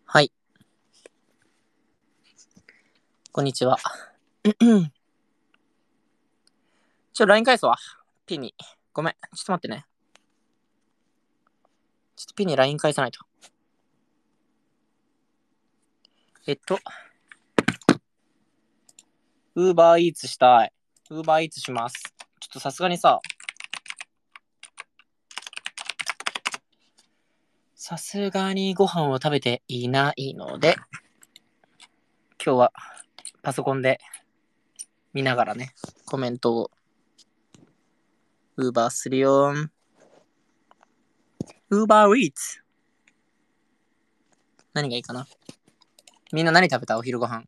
はい。こんにちは。LINE 返すわ。ピに。ごめん。ちょっと待ってね。ちょっとピに LINE 返さないと。ウーバーイーツしたい。ウーバーイーツします。ちょっとさすがにさ、ご飯を食べていないので、今日はパソコンで見ながらね、コメントをウーバーするよーん。ウーバーイーツ。何がいいかな。みんな何食べたお昼ご飯。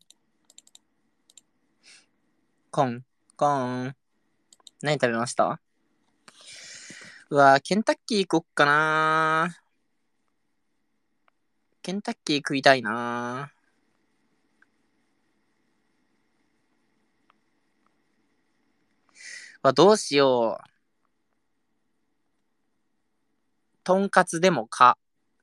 コーン。何食べました？うわー、ケンタッキー行こっかなー。ケンタッキー食いたいなぁ。どうしよう。とんかつでもか。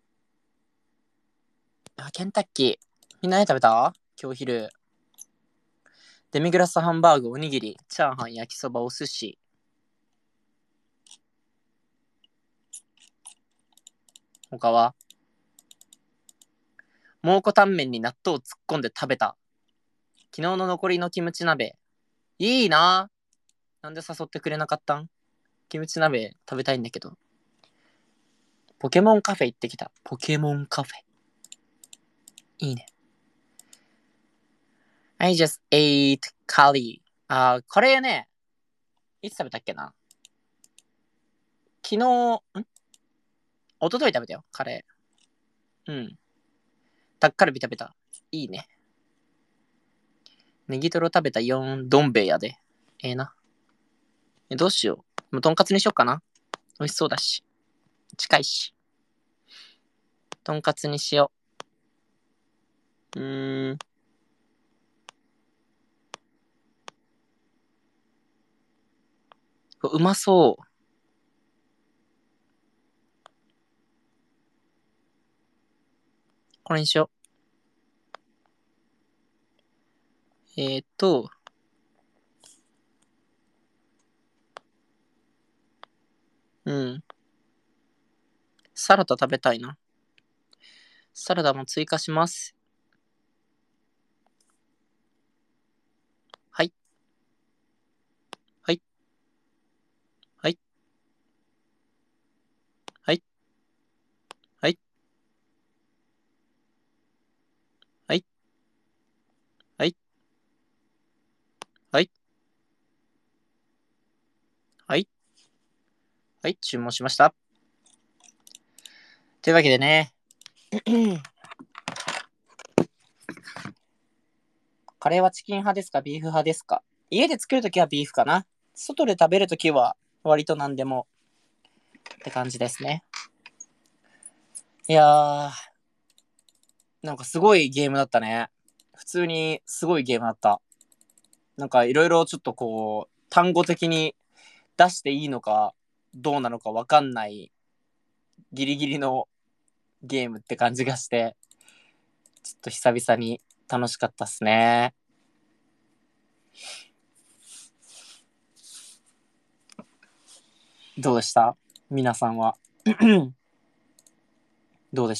ケンタッキー。みんな何食べた？今日昼。デミグラスハンバーグ、おにぎり、チャーハン、焼きそば、お寿司。他は蒙古タンメンに納豆を突っ込んで食べた。昨日の残りのキムチ鍋。いいなぁ。なんで誘ってくれなかったん？キムチ鍋食べたいんだけど。ポケモンカフェ行ってきた。ポケモンカフェ。いいね。I just ate curry. カレーね。いつ食べたっけな。昨日、一昨日食べたよ、カレー。うん。タッカルビ食べた。いいね。ネギトロ食べた4、どん兵衛やで。ええな。どうしよう。もうとんかつにしよっかな。美味しそうだし。近いし。とんかつにしよう。うまそう。これにしよう。うん。サラダ食べたいな。サラダも追加します。はい。はい。はい。はい。はい。はい。はい。はい。はい。はい。注文しました。というわけでね。カレーはチキン派ですかビーフ派ですか？家で作るときはビーフかな。外で食べるときは割と何でもって感じですね。いやー、なんかすごいゲームだったね。普通にすごいゲームだった。なんかいろいろちょっとこう、単語的に出していいのかどうなのかわかんないギリギリのゲームって感じがして、ちょっと久々に楽しかったっすね。どうでした皆さんは？どうでした？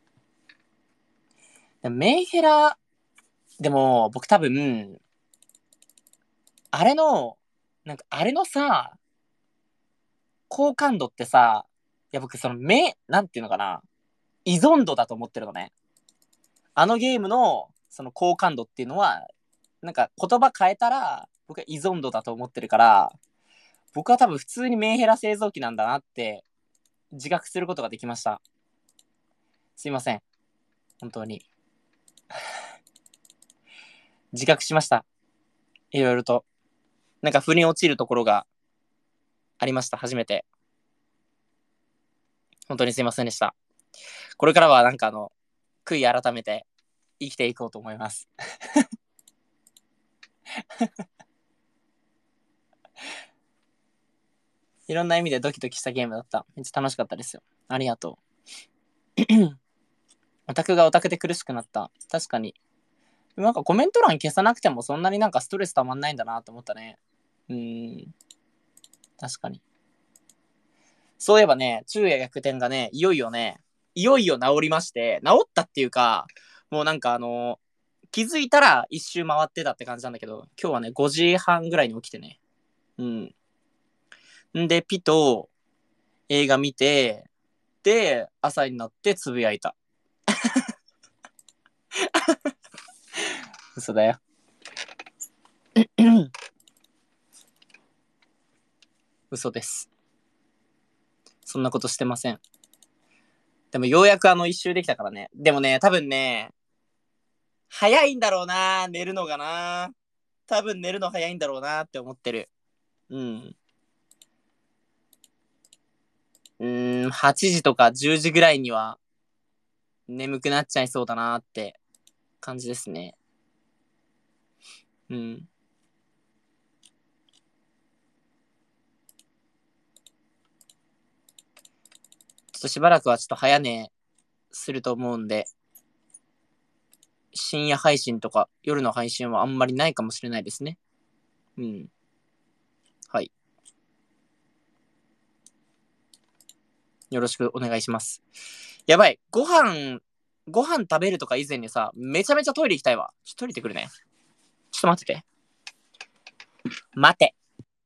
メンヘラ、でも僕多分、あれの、なんかあれのさ、好感度ってさ、いや僕そのなんていうのかな、依存度だと思ってるのね。あのゲームのその好感度っていうのは、なんか言葉変えたら僕は依存度だと思ってるから、僕は多分普通にメンヘラ製造機なんだなって自覚することができました。すいません。本当に。自覚しました。いろいろと。なんか腑に落ちるところがありました。初めて。本当にすいませんでした。これからはなんか悔い改めて生きていこうと思います。いろんな意味でドキドキしたゲームだった。めっちゃ楽しかったですよ。ありがとう。 オタクがオタクで苦しくなった。確かに。なんかコメント欄消さなくてもそんなになんかストレスたまんないんだなと思ったね。確かに。そういえばね、昼夜逆転がね、いよいよ治りまして、治ったっていうか、もうなんか気づいたら一周回ってたって感じなんだけど、今日はね、5時半ぐらいに起きてね。んで、ピと映画見て、で、朝になってつぶやいた。嘘だよ。嘘です。そんなことしてません。でもようやく一周できたからね。でもね、多分ね、早いんだろうな、寝るのがな。多分寝るの早いんだろうなって思ってる。8時とか10時ぐらいには眠くなっちゃいそうだなって感じですね。ちょっとしばらくはちょっと早寝すると思うんで、深夜配信とか夜の配信はあんまりないかもしれないですね。はい。よろしくお願いします。やばい。ご飯食べるとか以前にさ、めちゃめちゃトイレ行きたいわ。ちょっとトイレ行ってくるね。ちょっと待ってて。待て。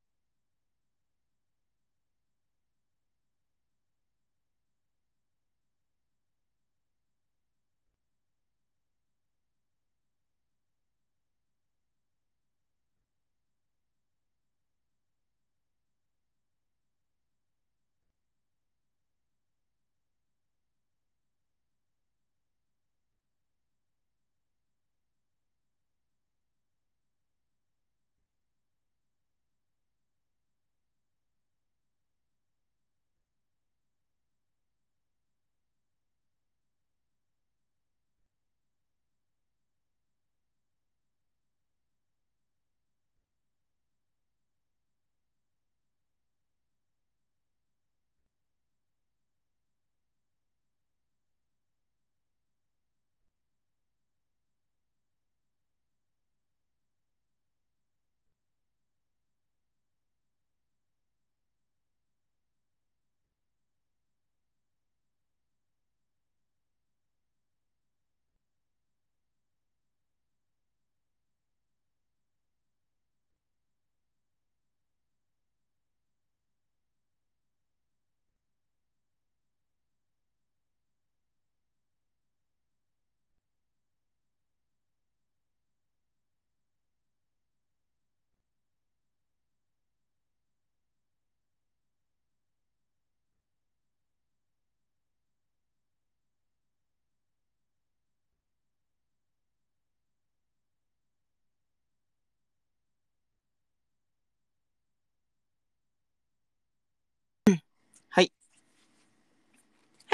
はい。はい。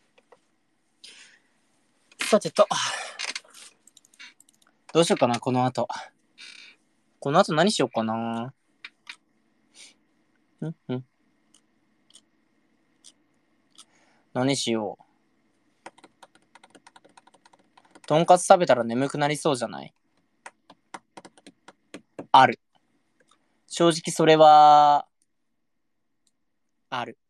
さてと。どうしようかな、この後。この後何しようかな。何しよう。とんかつ食べたら眠くなりそうじゃない？ある。正直それは、ある。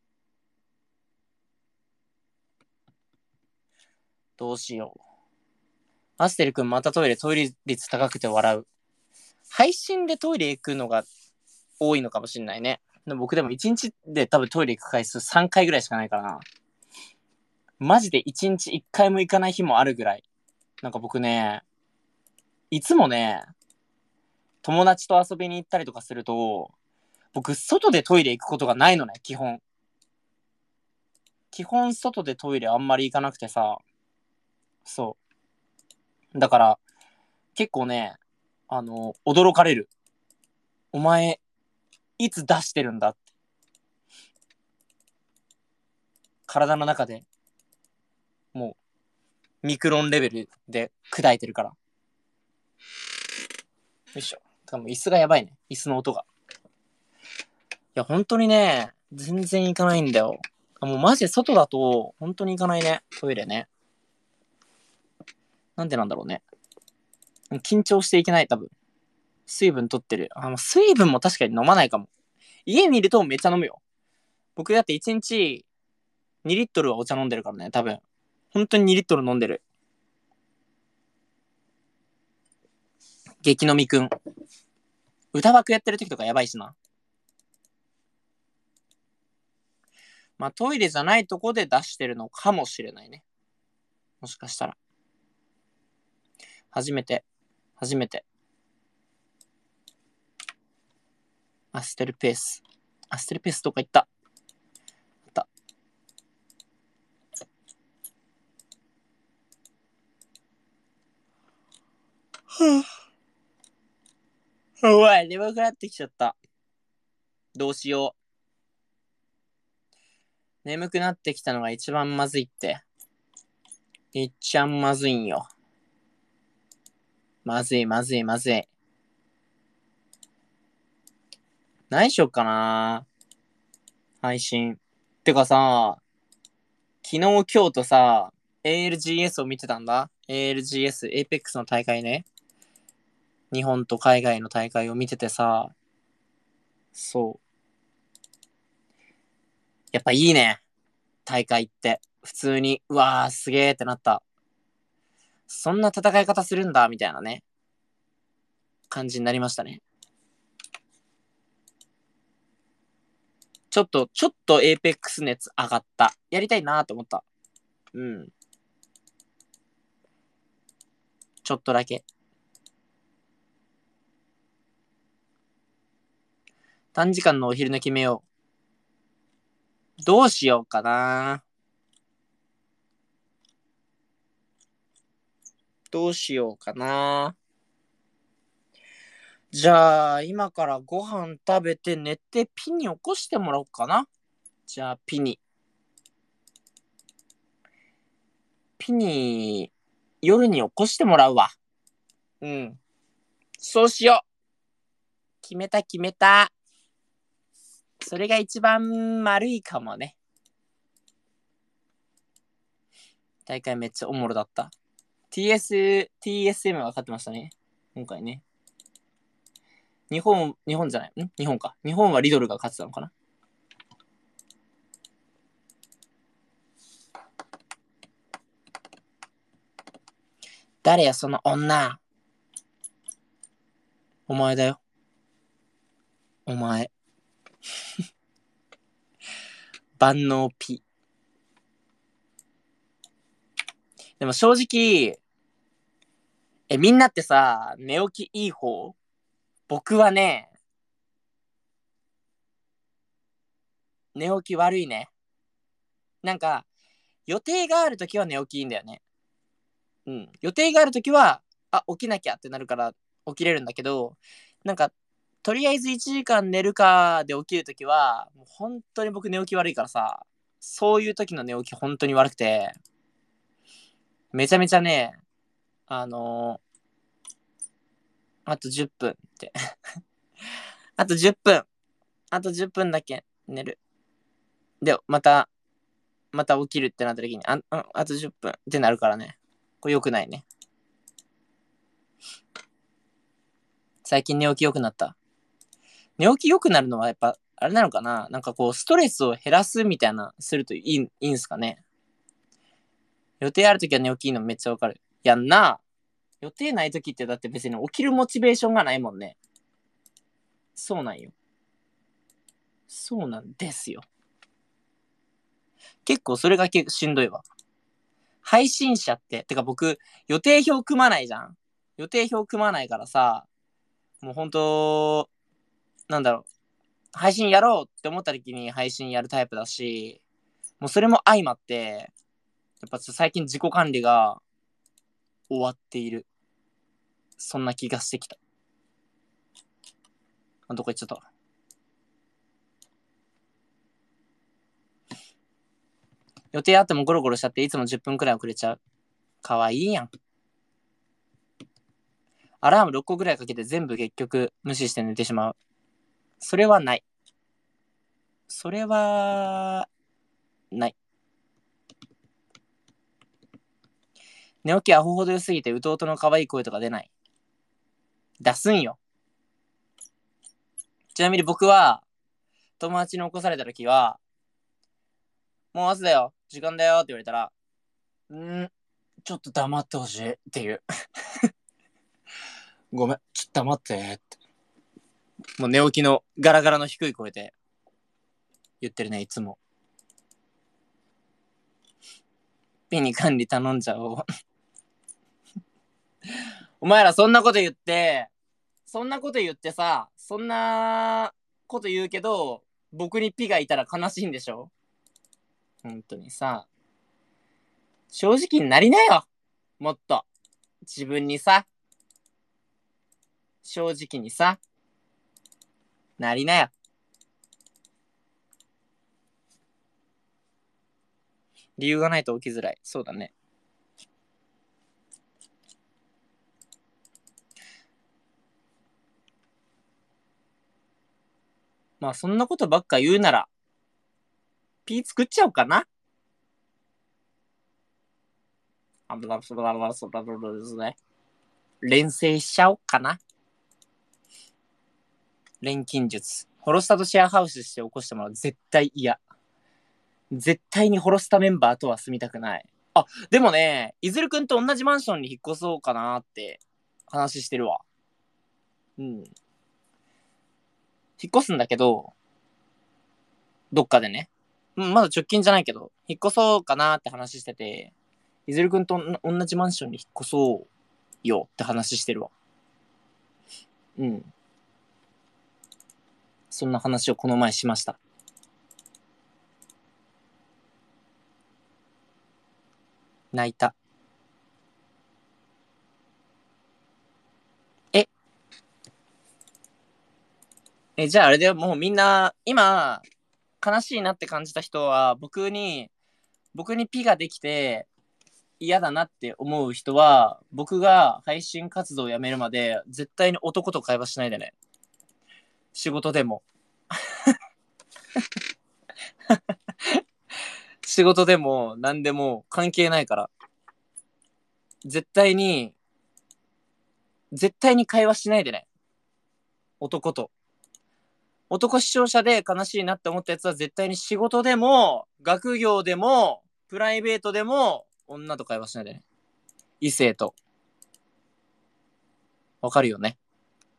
どうしよう。アステル君またトイレ率高くて笑う。配信でトイレ行くのが多いのかもしんないね。僕でも1日で多分トイレ行く回数3回ぐらいしかないからな。マジで1日1回も行かない日もあるぐらい。なんか僕ね、いつもね、友達と遊びに行ったりとかすると、僕外でトイレ行くことがないのね、基本。基本外でトイレあんまり行かなくてさ、そう。だから、結構ね、驚かれる。お前、いつ出してるんだって。体の中で、もう、ミクロンレベルで砕いてるから。よいしょ。多分椅子がやばいね。椅子の音が。いや、本当にね、全然行かないんだよ。もうマジで外だと、本当に行かないね。トイレね。 なんでなんだろうね。緊張していけない、多分。水分取ってる。水分も確かに飲まないかも。家にいるとめっちゃ飲むよ。僕だって1日2リットルはお茶飲んでるからね、多分。本当に2リットル飲んでる。激飲みくん。歌枠やってる時とかやばいしな。まあトイレじゃないとこで出してるのかもしれないね。もしかしたら。初めて。アステルペースどっか行った。おい、眠くなってきちゃった。どうしよう。眠くなってきたのが一番まずいって。いっちゃんまずいんよ。まずい。何しよっかな。配信。てかさ、昨日今日とさ、ALGS を見てたんだ。ALGS、APEX の大会ね。日本と海外の大会を見ててさ、そう。やっぱいいね。大会って。普通に、うわーすげーってなった。そんな戦い方するんだ、みたいなね。感じになりましたね。ちょっとエーペックス熱上がった。やりたいなと思った。うん。ちょっとだけ。短時間のお昼寝決めよう。どうしようかな。じゃあ、今からご飯食べて寝てピに起こしてもらおうかな。じゃあ、ピに夜に起こしてもらうわ。うん。そうしよう。決めた。それが一番丸いかもね。大会めっちゃおもろだった。TSM が勝ってましたね。今回ね。日本じゃない。日本か。日本はリドルが勝ってたのかな。誰や、その女。お前だよ。お前。万能ピ。でも正直、みんなってさ、寝起きいい方？僕はね、寝起き悪いね。なんか、予定があるときは寝起きいいんだよね。うん。予定があるときは、起きなきゃってなるから起きれるんだけど、なんか、とりあえず1時間寝るかで起きるときは、もう本当に僕寝起き悪いからさ、そういう時の寝起き本当に悪くて、めちゃめちゃね、あのあと10分って。あと10分。あと10分だけ寝る。で、また起きるってなった時に、あと10分ってなるからね。これ良くないね。最近寝起き良くなった。寝起き良くなるのはやっぱ、あれなのかな、なんかこう、ストレスを減らすみたいな、するといいんすかね。予定ある時は寝起きいいのめっちゃわかる。やんな。予定ない時ってだって別に起きるモチベーションがないもんね。そうなんよ。そうなんですよ。結構それが結構しんどいわ。配信者って、てか僕、予定表組まないじゃん。予定表組まないからさ、もう本当なんだろう、配信やろうって思った時に配信やるタイプだし、もうそれも相まって、やっぱ最近自己管理が終わっている。そんな気がしてきた。どこ行っちゃった。予定あってもゴロゴロしちゃっていつも10分くらい遅れちゃう。かわいいやん。アラーム6個ぐらいかけて全部結局無視して寝てしまう。それはない。それは、ない。 寝起きアホほど良すぎて弟の可愛い声とか出ない。出すんよ。ちなみに僕は友達に起こされた時は、もう朝だよ、時間だよって言われたら、ちょっと黙ってほしいっていう。ごめん、ちょっと黙ってって。もう寝起きのガラガラの低い声で言ってるね、いつも。ピに管理頼んじゃおう。お前らそんなこと言って、そんなこと言ってさ、そんなこと言うけど、僕にピがいたら悲しいんでしょ？本当にさ、正直になりなよ。もっと。自分にさ、正直にさ、なりなよ。理由がないと起きづらい。そうだね。まあそんなことばっか言うなら、ピ作っちゃおうかな。連成しちゃおうかな。錬金術。ホロスタとシェアハウスして起こしてもらう。絶対嫌。絶対にホロスタメンバーとは住みたくない。あ、でもね、いずるくんと同じマンションに引っ越そうかなって話してるわ。うん。引っ越すんだけど、どっかでね。まだ直近じゃないけど、引っ越そうかなって話してて、いずるくんと同じマンションに引っ越そうよって話してるわ。うん。そんな話をこの前しました。泣いた。じゃああれでもうみんな、今、悲しいなって感じた人は、僕にピができて嫌だなって思う人は、僕が配信活動をやめるまで、絶対に男と会話しないでね。仕事でも。仕事でも何でも関係ないから。絶対に、絶対に会話しないでね。男と。男視聴者で悲しいなって思ったやつは絶対に仕事でも、学業でも、プライベートでも、女と会話しないでね。異性と。わかるよね。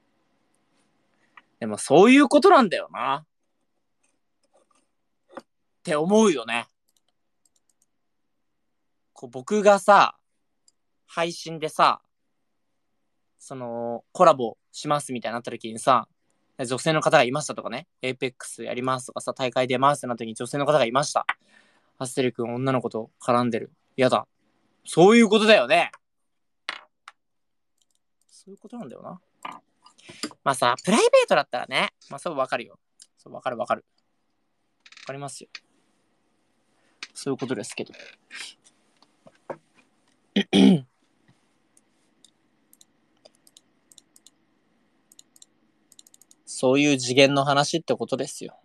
でもそういうことなんだよな。って思うよね。こう僕がさ、配信でさ、コラボしますみたいになった時にさ、女性の方がいましたとかね、エイペックスやりますとかさ、大会出ますってなった時に女性の方がいました。ハッセル君女の子と絡んでる。やだ。そういうことだよね。そういうことなんだよな。まあさ、プライベートだったらね、まあそうわかるよ。そうわかるわかる。わかりますよ。そういうことですけど。そういう次元の話ってことですよ。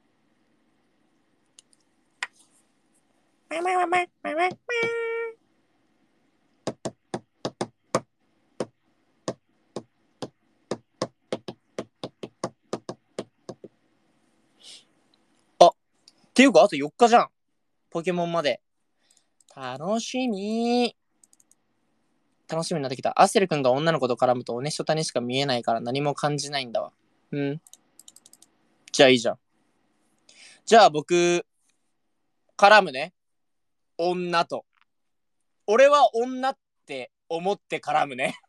あ、っていうかあと4日じゃん。ポケモンまで。楽しみ。楽しみになってきた。アセル君が女の子と絡むとおねしょたにしか見えないから何も感じないんだわ。うん。じゃあいいじゃん。じゃあ僕、絡むね。女と。俺は女って思って絡むね。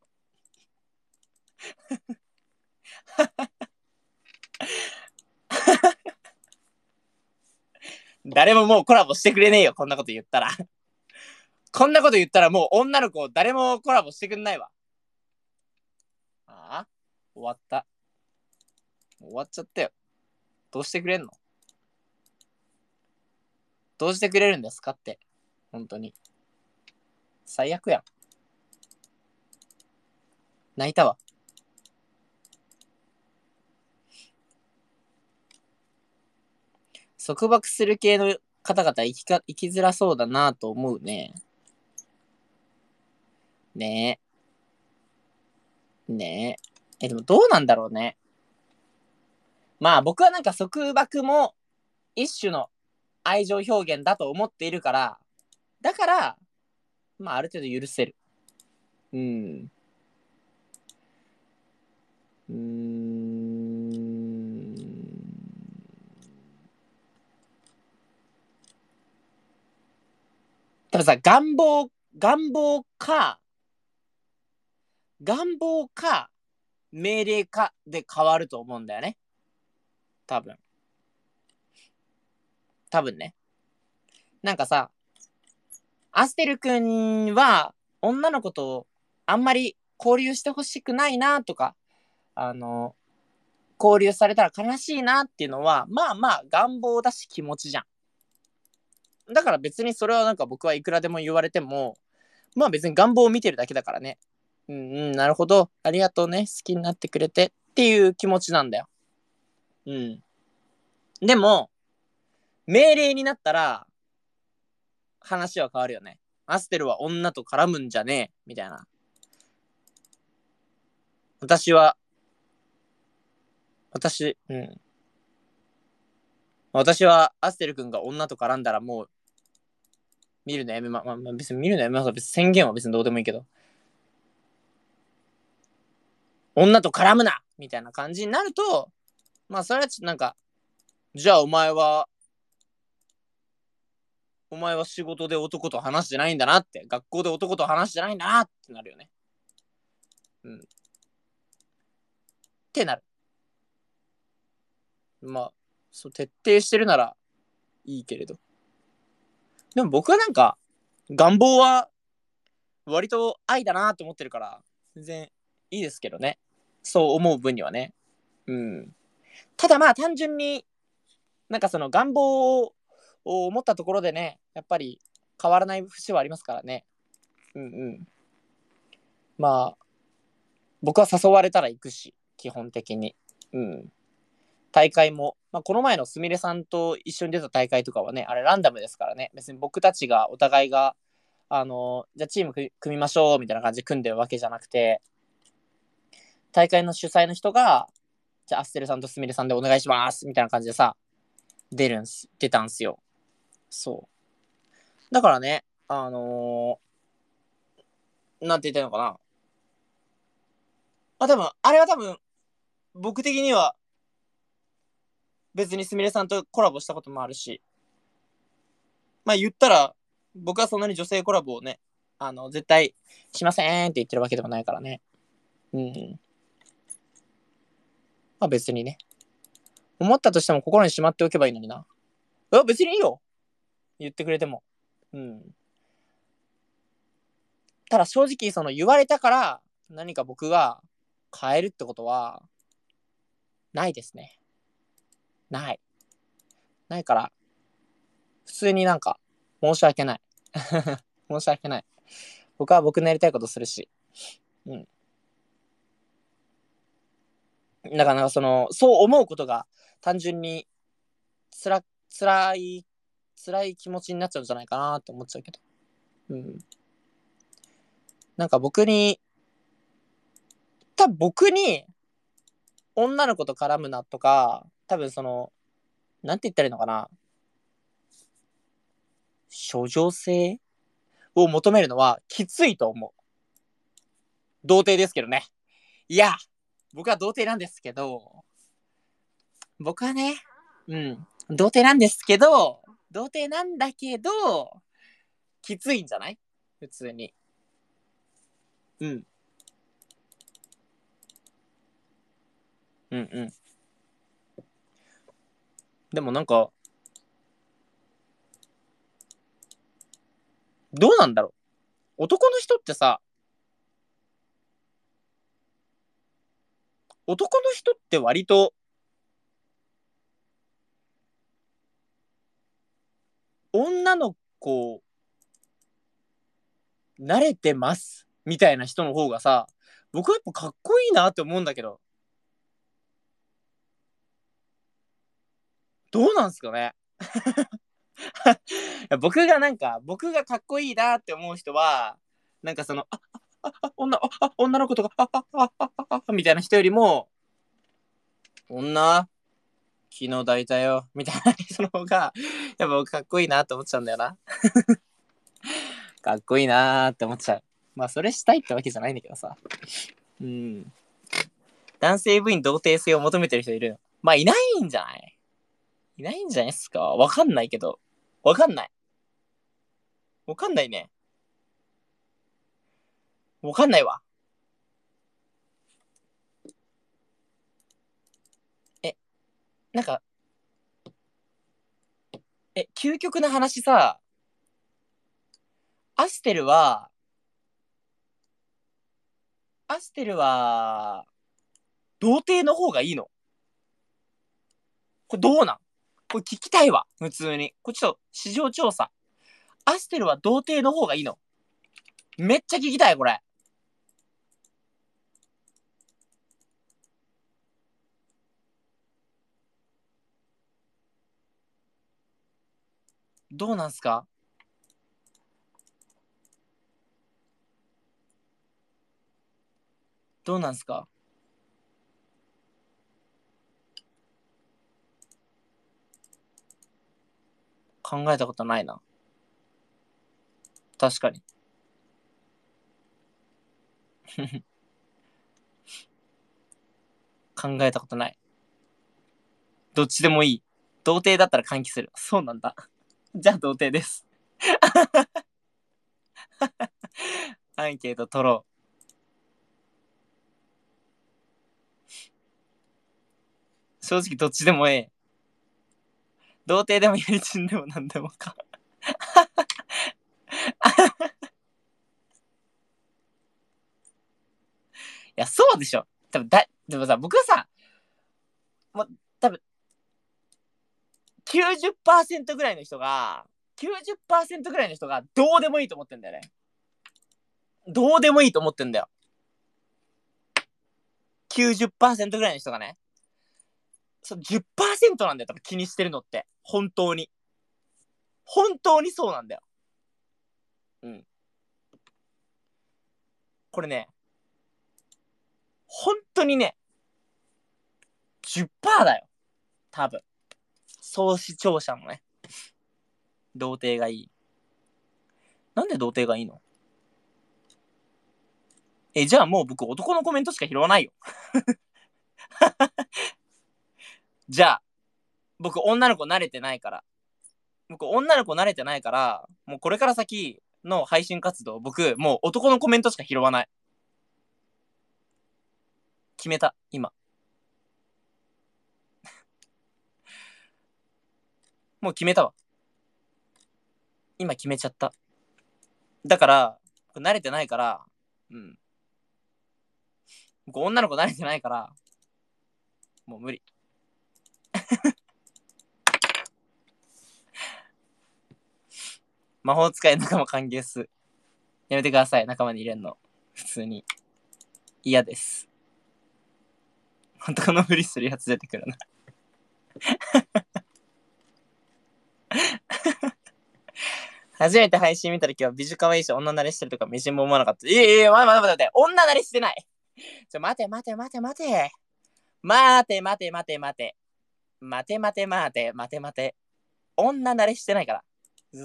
誰ももうコラボしてくれねえよ、こんなこと言ったら。こんなこと言ったらもう女の子誰もコラボしてくんないわ。ああ、終わった。終わっちゃったよ。どうしてくれんの？どうしてくれるんですかって。本当に。最悪やん。泣いたわ。束縛する系の方々生きづらそうだなと思うね。 ねえ。ねえ。でもどうなんだろうね。まあ僕はなんか束縛も一種の愛情表現だと思っているから、だから、まあある程度許せる。うん。うーん。多分さ、願望か、命令かで変わると思うんだよね。多分。多分ね。なんかさ、アステル君は女の子とあんまり交流してほしくないなとか、あの、交流されたら悲しいなっていうのは、まあまあ願望だし気持ちじゃん。だから別にそれはなんか僕はいくらでも言われても、まあ別に願望を見てるだけだからね。うんうん、なるほど。ありがとうね。好きになってくれてっていう気持ちなんだよ。うん。でも、命令になったら話は変わるよね。アステルは女と絡むんじゃねえ。みたいな。私は、うん。私はアステル君が女と絡んだらもう見るのやめ別に見るのやめます。別に宣言は別にどうでもいいけど。女と絡むなみたいな感じになると、まあそれはちょっとなんか、じゃあお前は仕事で男と話してないんだなって、学校で男と話してないんだなってなるよね。うん。ってなる。まあ、そう、徹底してるならいいけれど。でも僕はなんか、願望は割と愛だなと思ってるから、全然いいですけどね。そう思う分にはね。うん。ただまあ単純になんかその願望を持ったところでね、やっぱり変わらない節はありますからね。うんうん。まあ、僕は誘われたら行くし、基本的に。うん。大会も、まあ、この前のすみれさんと一緒に出た大会とかはね、あれランダムですからね。別に僕たちがお互いが、じゃあチーム組みましょうみたいな感じで組んでるわけじゃなくて、大会の主催の人が、じゃあアステルさんとすみれさんでお願いしますみたいな感じでさ、出たんすよ。そう。だからね、なんて言ったのかな。まああれは多分、僕的には別にすみれさんとコラボしたこともあるし、まあ言ったら、僕はそんなに女性コラボをね、絶対しませんって言ってるわけでもないからね。うん。まあ別にね。思ったとしても心にしまっておけばいいのにな。別にいいよ。言ってくれても。うん。ただ正直、その言われたから何か僕が変えるってことはないですね。ない。ないから、普通になんか申し訳ない。申し訳ない。僕は僕のやりたいことするし。うん。だからなんかそう思うことが単純につら、辛い、辛い気持ちになっちゃうんじゃないかなって思っちゃうけど。うん。なんか多分僕に女の子と絡むなとか、多分なんて言ったらいいのかな。処女性を求めるのはきついと思う。童貞ですけどね。いや、僕は童貞なんですけど、僕はね、うん、童貞なんだけど、きついんじゃない普通に。うん。うんうん。でもなんか、どうなんだろう。男の人ってさ、男の人って割と、女の子、慣れてます。みたいな人の方がさ、僕はやっぱかっこいいなって思うんだけど、どうなんすかね。僕がかっこいいなって思う人は、なんか女の子とか、みたいな人よりも、女、昨日抱いたよ、みたいな人の方が、やっぱ僕かっこいいなって思っちゃうんだよな。かっこいいなーって思っちゃう。まあ、それしたいってわけじゃないんだけどさ。うん。男性部員童貞性を求めてる人いるの？まあ、いないんじゃない？いないんじゃないっすか？わかんないけど。わかんない。わかんないね。わかんないわ。え、なんか、究極の話さ、アステルは、アステルは、童貞の方がいいの？これどうなん？これ聞きたいわ。普通に。これちょっと市場調査。アステルは童貞の方がいいの？めっちゃ聞きたい、これ。どうなんすか？どうなんすか？考えたことないな。確かに。考えたことない。どっちでもいい。童貞だったら換気する。そうなんだ。じゃあ童貞です。アンケート取ろう。正直どっちでもええ。童貞でもやりちんでもなんでもか。いや、そうでしょ。多分でもさ、僕はさ、もう多分90%ぐらいの人が、90%ぐらいの人がどうでもいいと思ってんだよね。どうでもいいと思ってんだよ。90%ぐらいの人がね。そう、10%なんだよ、多分気にしてるのって。本当に。本当にそうなんだよ。うん。これね、本当にね、10%だよ。多分。総視聴者のね、童貞がいい。なんで童貞がいいの？じゃあもう僕男のコメントしか拾わないよ。じゃあ、僕女の子慣れてないから。僕女の子慣れてないから、もうこれから先の配信活動、僕もう男のコメントしか拾わない。決めた、今。もう決めたわ。今決めちゃった。だから、慣れてないから、うん。僕女の子慣れてないから、もう無理。魔法使い仲間歓迎す。やめてください、仲間に入れんの。普通に。嫌です。男のふりするやつ出てくるな。初めて配信見たときは美女可愛いし女慣れしてるとかみじんも思わなかった。待って。女慣れしてない。待て。待て。女慣れしてないから。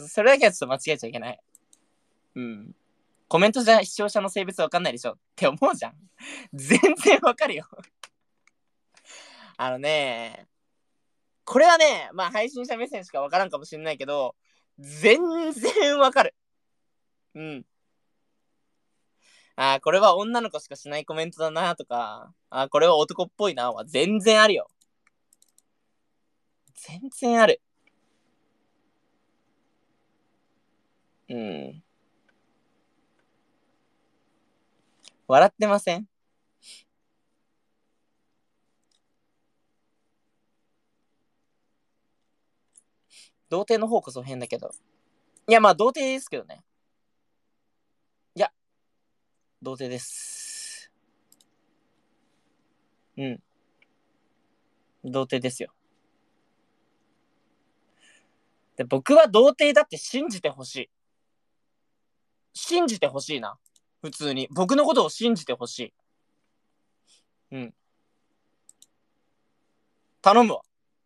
それだけはちょっと間違えちゃいけない。うん。コメントじゃ視聴者の性別わかんないでしょって思うじゃん。全然わかるよ。あのね、これはね、まあ配信者目線しかわからんかもしれないけど、全然わかる。うん。これは女の子しかしないコメントだなとか、これは男っぽいなは全然あるよ。全然ある。うん。笑ってません？童貞の方こそ変だけど。いや、まあ童貞ですけどね。いや、童貞です。うん。童貞ですよ。僕は童貞だって信じてほしい。信じてほしいな。 普通に。僕のことを信じてほしい。うん。頼むわ。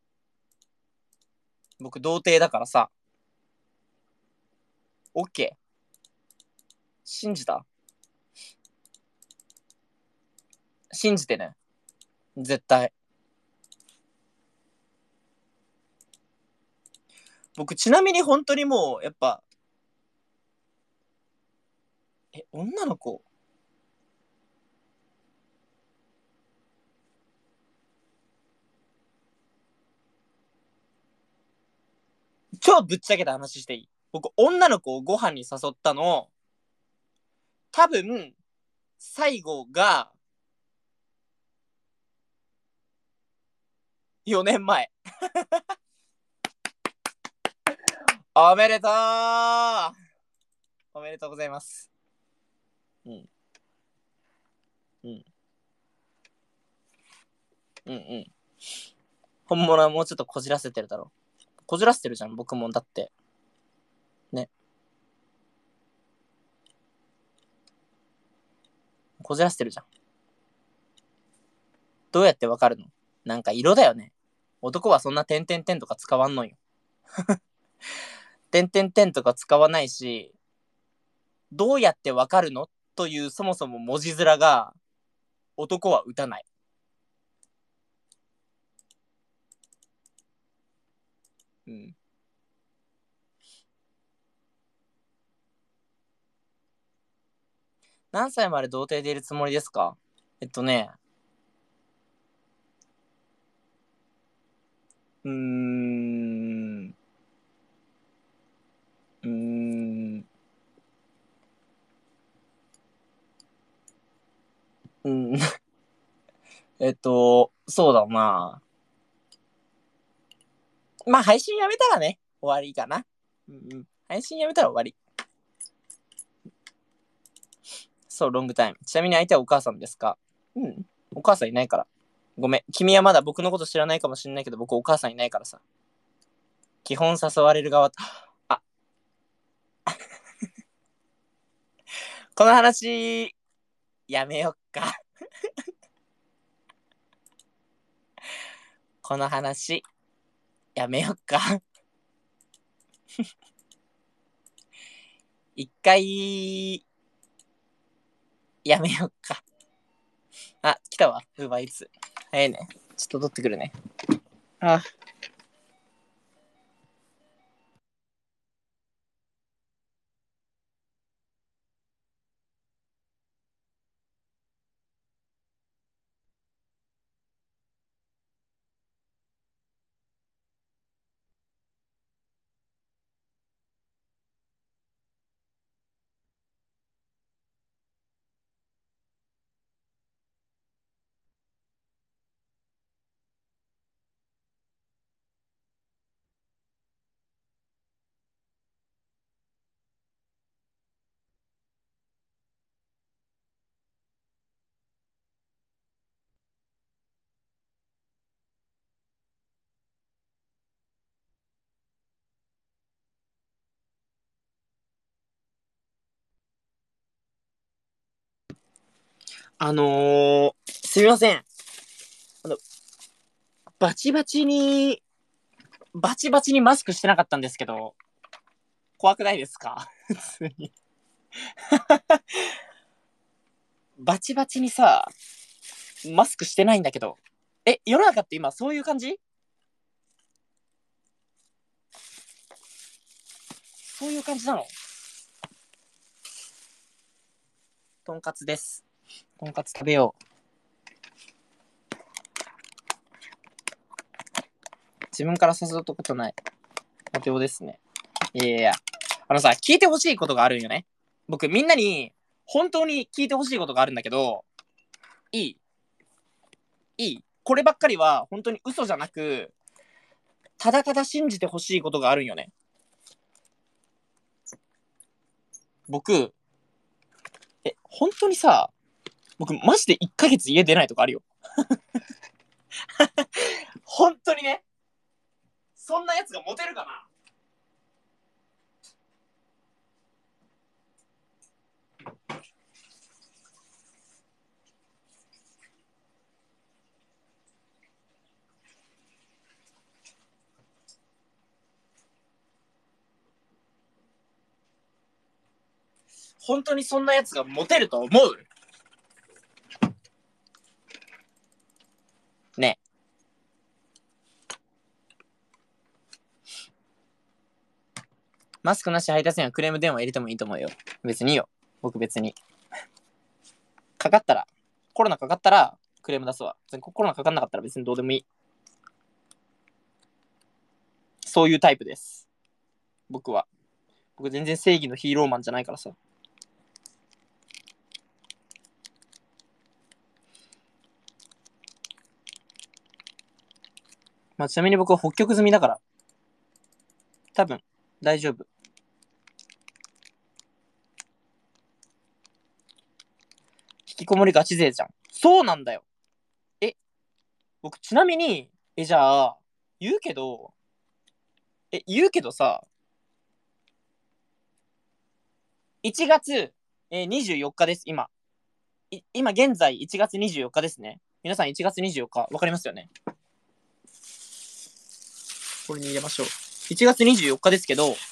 僕、童貞だからさ。オッケー。信じた？信じてね。絶対。僕、ちなみに本当にもう、やっぱ、女の子超ぶっちゃけた話していい？僕、女の子をご飯に誘ったの、多分、最後が4年前。おめでとう。おめでとうございます。うん。うん。うんうん。本物はもうちょっとこじらせてるだろ。こじらせてるじゃん、僕も。だって。ね。こじらせてるじゃん。どうやってわかるの？なんか色だよね。男はそんな点々点とか使わんのよ。点々点とか使わないし、どうやってわかるのというそもそも文字面が男は打たない。うん。何歳まで童貞でいるつもりですか？えっとね、うーん、うーん、うん、そうだな。まあ、配信やめたらね、終わりかな。うんうん。配信やめたら終わり。そう、ロングタイム。ちなみに相手はお母さんですか？うん。お母さんいないから。ごめん。君はまだ僕のこと知らないかもしれないけど、僕お母さんいないからさ。基本誘われる側。あ、この話、やめよっか。この話、やめよっか。一回、やめよっか。あ、来たわ。ウーバーイーツ。早いね。ちょっと取ってくるね。あ、すみません。あの、バチバチに、バチバチにマスクしてなかったんですけど、怖くないですか？普通に。バチバチにさ、マスクしてないんだけど。世の中って今そういう感じ？そういう感じなの？とんかつです。とんかつ食べよう。自分から誘ったことない。お手をですね。いやいや、聞いてほしいことがあるんよね。僕、みんなに、本当に聞いてほしいことがあるんだけど、いいいいこればっかりは、本当に嘘じゃなく、ただただ信じてほしいことがあるんよね。僕、本当にさ、僕、マジで1ヶ月家出ないとかあるよ。本当にね。そんなやつがモテるかな？ 本当にそんなやつがモテると思う？ね。マスクなし配達員はクレーム電話入れてもいいと思うよ。別にいいよ。僕別に。かかったら、コロナかかったらクレーム出すわ。コロナかかんなかったら別にどうでもいい。そういうタイプです。僕は。僕全然正義のヒーローマンじゃないからさ。まあ、ちなみに僕は北極済みだから。多分、大丈夫。引きこもりガチ勢じゃん。そうなんだよ。僕ちなみに、じゃあ、言うけどさ、1月、24日です、今。今現在1月24日ですね。皆さん1月24日、わかりますよね？これに入れましょう。1月24日ですけど、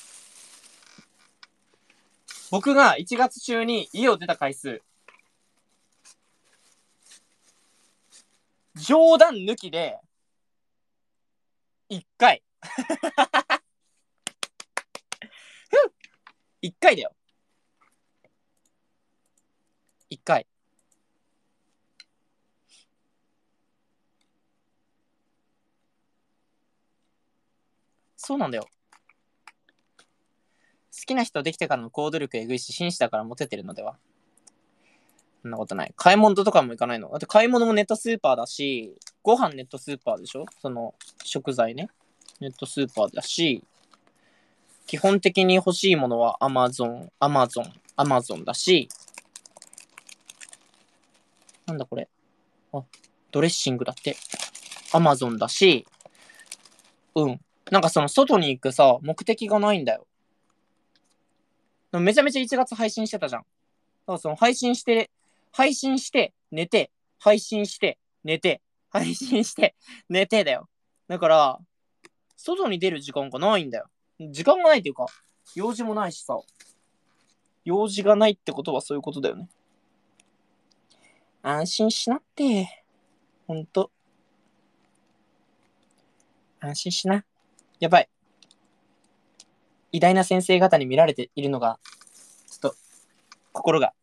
僕が1月中に家を出た回数、冗談抜きで、1回。1回だよ。1回。そうなんだよ。好きな人できてからの行動力えぐいし、紳士だからモテてるのでは？そんなことない。買い物とかも行かないの？だって買い物もネットスーパーだし、ご飯ネットスーパーでしょ？その食材ね。ネットスーパーだし、基本的に欲しいものはアマゾンだし、なんだこれ。あ、ドレッシングだって。アマゾンだし、うん。なんかその外に行くさ、目的がないんだよ。めちゃめちゃ1月配信してたじゃん。だからその配信して、寝て、配信して、寝て、配信して、寝てだよ。だから、外に出る時間がないんだよ。時間がないっていうか、用事もないしさ。用事がないってことはそういうことだよね。安心しなって。ほんと。安心しな。やばい。偉大な先生方に見られているのが、ちょっと、心が。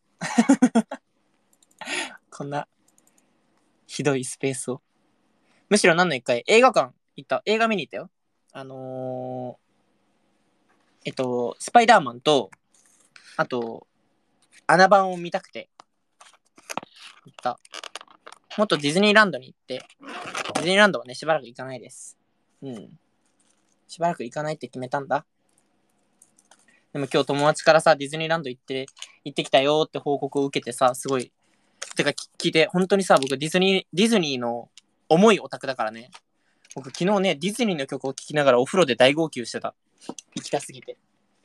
こんな、ひどいスペースを。むしろ何の一回、映画館行った。映画見に行ったよ。スパイダーマンと、あと、穴番を見たくて、行った。もっとディズニーランドに行って、ディズニーランドはね、しばらく行かないです。うん。しばらく行かないって決めたんだ。でも今日友達からさ、ディズニーランド行ってきたよって報告を受けてさ、すごい、てか聞いて、本当にさ、僕ディズニーの重いオタクだからね。僕昨日ね、ディズニーの曲を聴きながらお風呂で大号泣してた。行きたすぎて。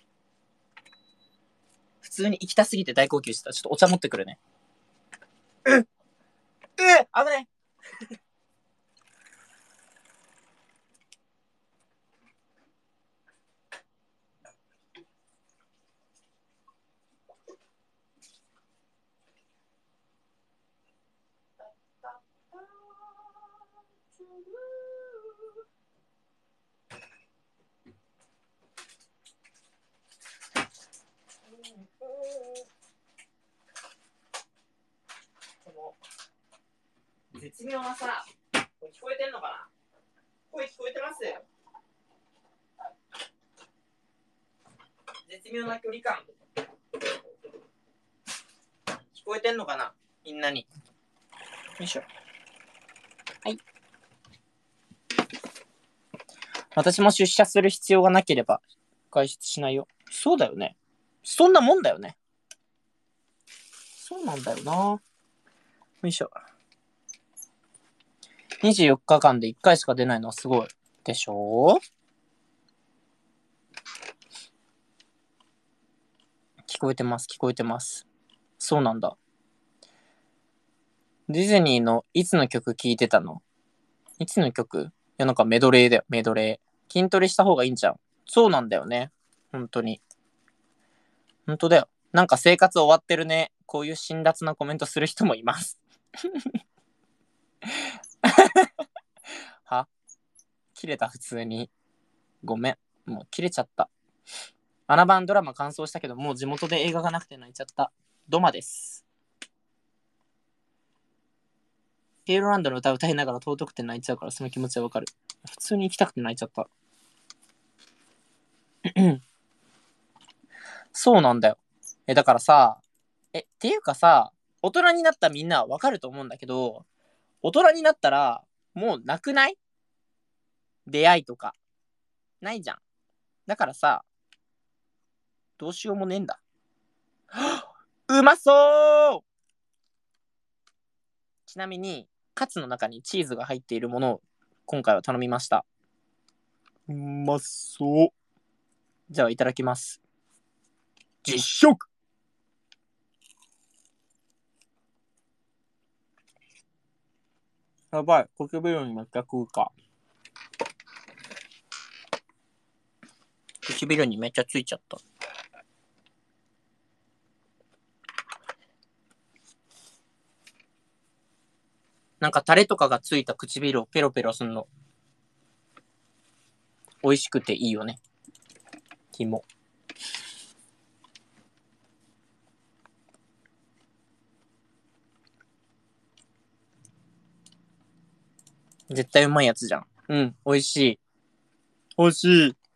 普通に行きたすぎて大号泣してた。ちょっとお茶持ってくるね。危ない。絶妙なさ、聞こえてんのかな？声聞こえてます？絶妙な距離感。聞こえてんのかな？みんなに。よいしょ。はい。私も出社する必要がなければ外出しないよ。そうだよね。そんなもんだよね。そうなんだよな。よいしょ。24日間で1回しか出ないのはすごい。でしょ？聞こえてます、聞こえてます。そうなんだ。ディズニーのいつの曲聴いてたの？いつの曲？いや、なんかメドレーだよ、メドレー。筋トレした方がいいんじゃん。そうなんだよね。本当に。本当だよ。 なんか生活終わってるね。こういう辛辣なコメントする人もいます。は切れた普通に。ごめん。もう切れちゃった。穴番ドラマ完走したけど、もう地元で映画がなくて泣いちゃった。ドマです。ケイロランドの歌歌いながら尊くて泣いちゃうから、その気持ちはわかる。普通に行きたくて泣いちゃった。そうなんだよ。だからさ、っていうかさ、大人になったみんなはわかると思うんだけど、大人になったら、もうなくない？出会いとか。ないじゃん。だからさ、どうしようもねえんだ。うまそう！ちなみに、カツの中にチーズが入っているものを今回は頼みました。うまそう。じゃあいただきます。実食！やばい、唇にめっちゃ食うか。唇にめっちゃついちゃった。なんかタレとかがついた唇をペロペロすんの。美味しくていいよね。肝。絶対うまいやつじゃん。うん、美味しい。美味しい。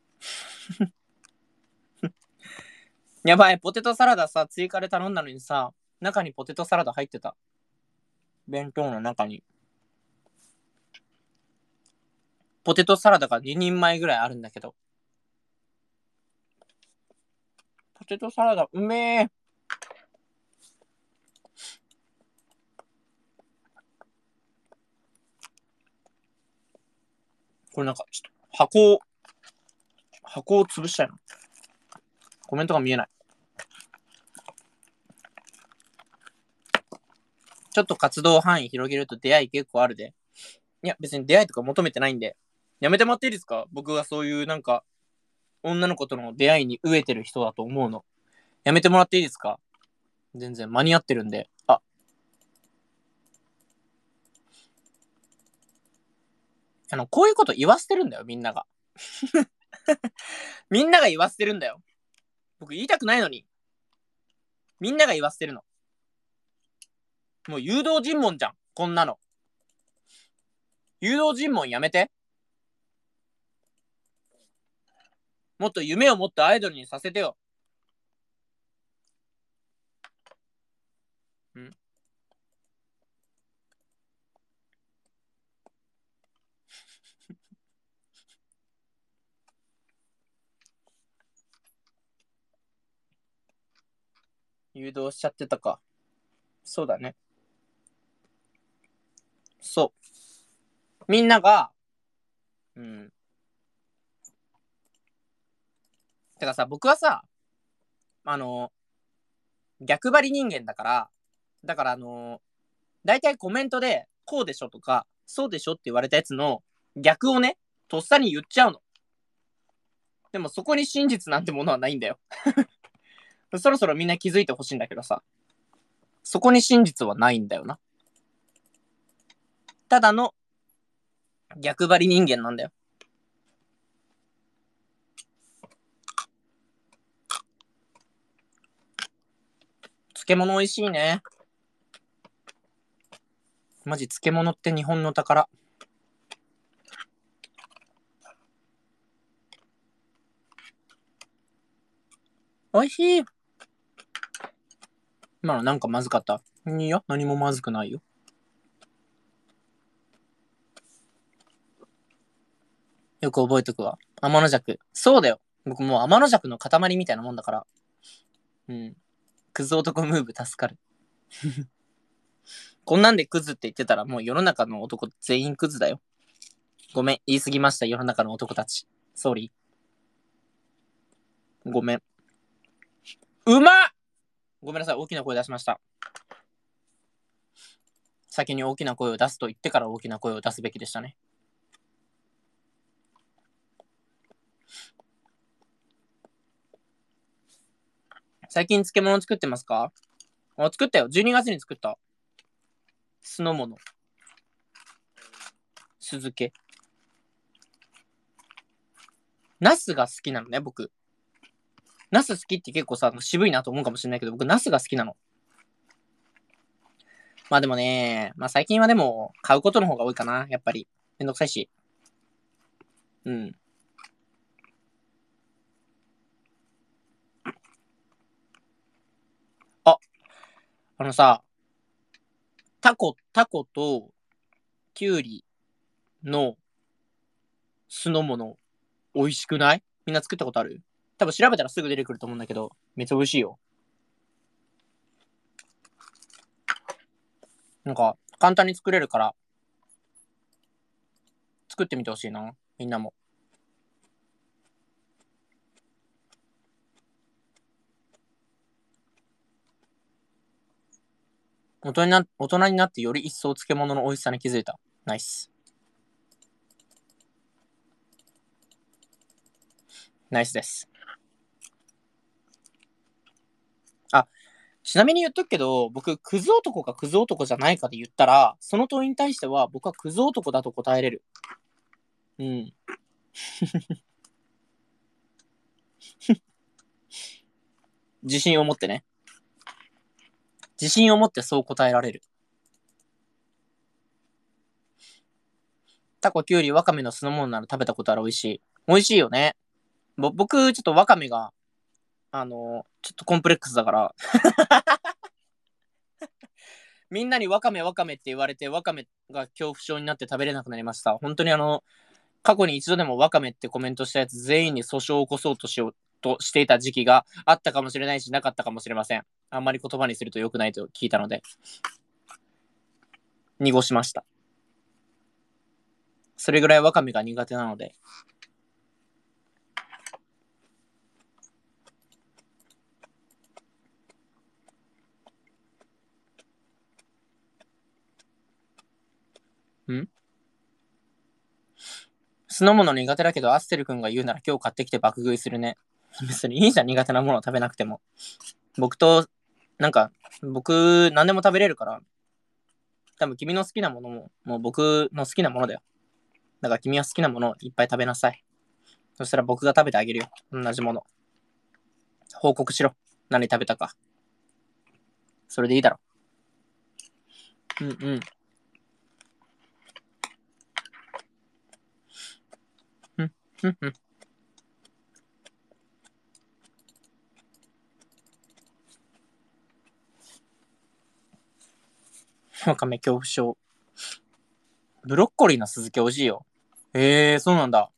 やばい、ポテトサラダさ、追加で頼んだのにさ、中にポテトサラダ入ってた。弁当の中に。ポテトサラダが2人前ぐらいあるんだけど。ポテトサラダ、うめえ。これなんか、ちょっと箱を潰したいの。コメントが見えない。ちょっと活動範囲広げると出会い結構あるで。いや、別に出会いとか求めてないんで。やめてもらっていいですか？僕がそういうなんか、女の子との出会いに飢えてる人だと思うの。やめてもらっていいですか？全然間に合ってるんで。こういうこと言わせてるんだよ、みんなが。みんなが言わせてるんだよ。僕言いたくないのに。みんなが言わせてるの。もう誘導尋問じゃん、こんなの。誘導尋問やめて。もっと夢を持ってアイドルにさせてよ。ん誘導しちゃってたか。そうだね。そう。みんなが、うん。てかさ、僕はさ、あの、逆張り人間だから、だから大体コメントで、こうでしょとか、そうでしょって言われたやつの逆をね、とっさに言っちゃうの。でもそこに真実なんてものはないんだよ。そろそろみんな気づいてほしいんだけどさ、そこに真実はないんだよな。ただの逆張り人間なんだよ。漬物美味しいね。マジ漬物って日本の宝。美味しい。今のなんかまずかった？いや、何もまずくないよ。よく覚えとくわ。天の弱。そうだよ。僕もう天の弱の塊みたいなもんだから。うん。クズ男ムーブ助かる。こんなんでクズって言ってたらもう世の中の男全員クズだよ。ごめん、言い過ぎました、世の中の男たち。ソーリー。ごめん。うまっ！ごめんなさい、大きな声出しました。先に大きな声を出すと言ってから大きな声を出すべきでしたね。最最近漬物作ってますか？作ったよ。12月に作った。酢の物。酢漬け。ナスが好きなのね、僕。ナス好きって結構さ、渋いなと思うかもしれないけど、僕ナスが好きなの。まあでもね、まあ最近はでも、買うことの方が多いかな、やっぱり。めんどくさいし。うん。あ、あのさ、タコとキュウリの酢の物、美味しくない？みんな作ったことある？多分調べたらすぐ出てくると思うんだけど、めっちゃ美味しいよ。なんか、簡単に作れるから、作ってみてほしいな。みんなも。大人になってより一層漬物の美味しさに気づいた。ナイス。ナイスです。あ、ちなみに言っとくけど、僕、クズ男かクズ男じゃないかで言ったら、その問いに対しては、僕はクズ男だと答えれる。うん。自信を持ってね。自信を持ってそう答えられる。タコ、キュウリ、ワカメの酢の物なら食べたことある。美味しい。美味しいよね。僕、ちょっとワカメが、ちょっとコンプレックスだから、みんなにワカメワカメって言われて、ワカメが恐怖症になって食べれなくなりました。本当に過去に一度でもワカメってコメントしたやつ全員に訴訟を起こそうとしようとしていた時期があったかもしれないし、なかったかもしれません。あんまり言葉にすると良くないと聞いたので、濁しました。それぐらいワカメが苦手なので。ん酢の物苦手だけど、アステル君が言うなら今日買ってきて爆食いするね。別にいいじゃん、苦手なものを食べなくても。僕と、なんか、僕、何でも食べれるから、多分君の好きなものも、もう僕の好きなものだよ。だから君は好きなものをいっぱい食べなさい。そしたら僕が食べてあげるよ。同じもの。報告しろ。何食べたか。それでいいだろ。うんうん。うんうんうん。わかめ恐怖症。ブロッコリーの酢漬け美味しいよ。そうなんだ。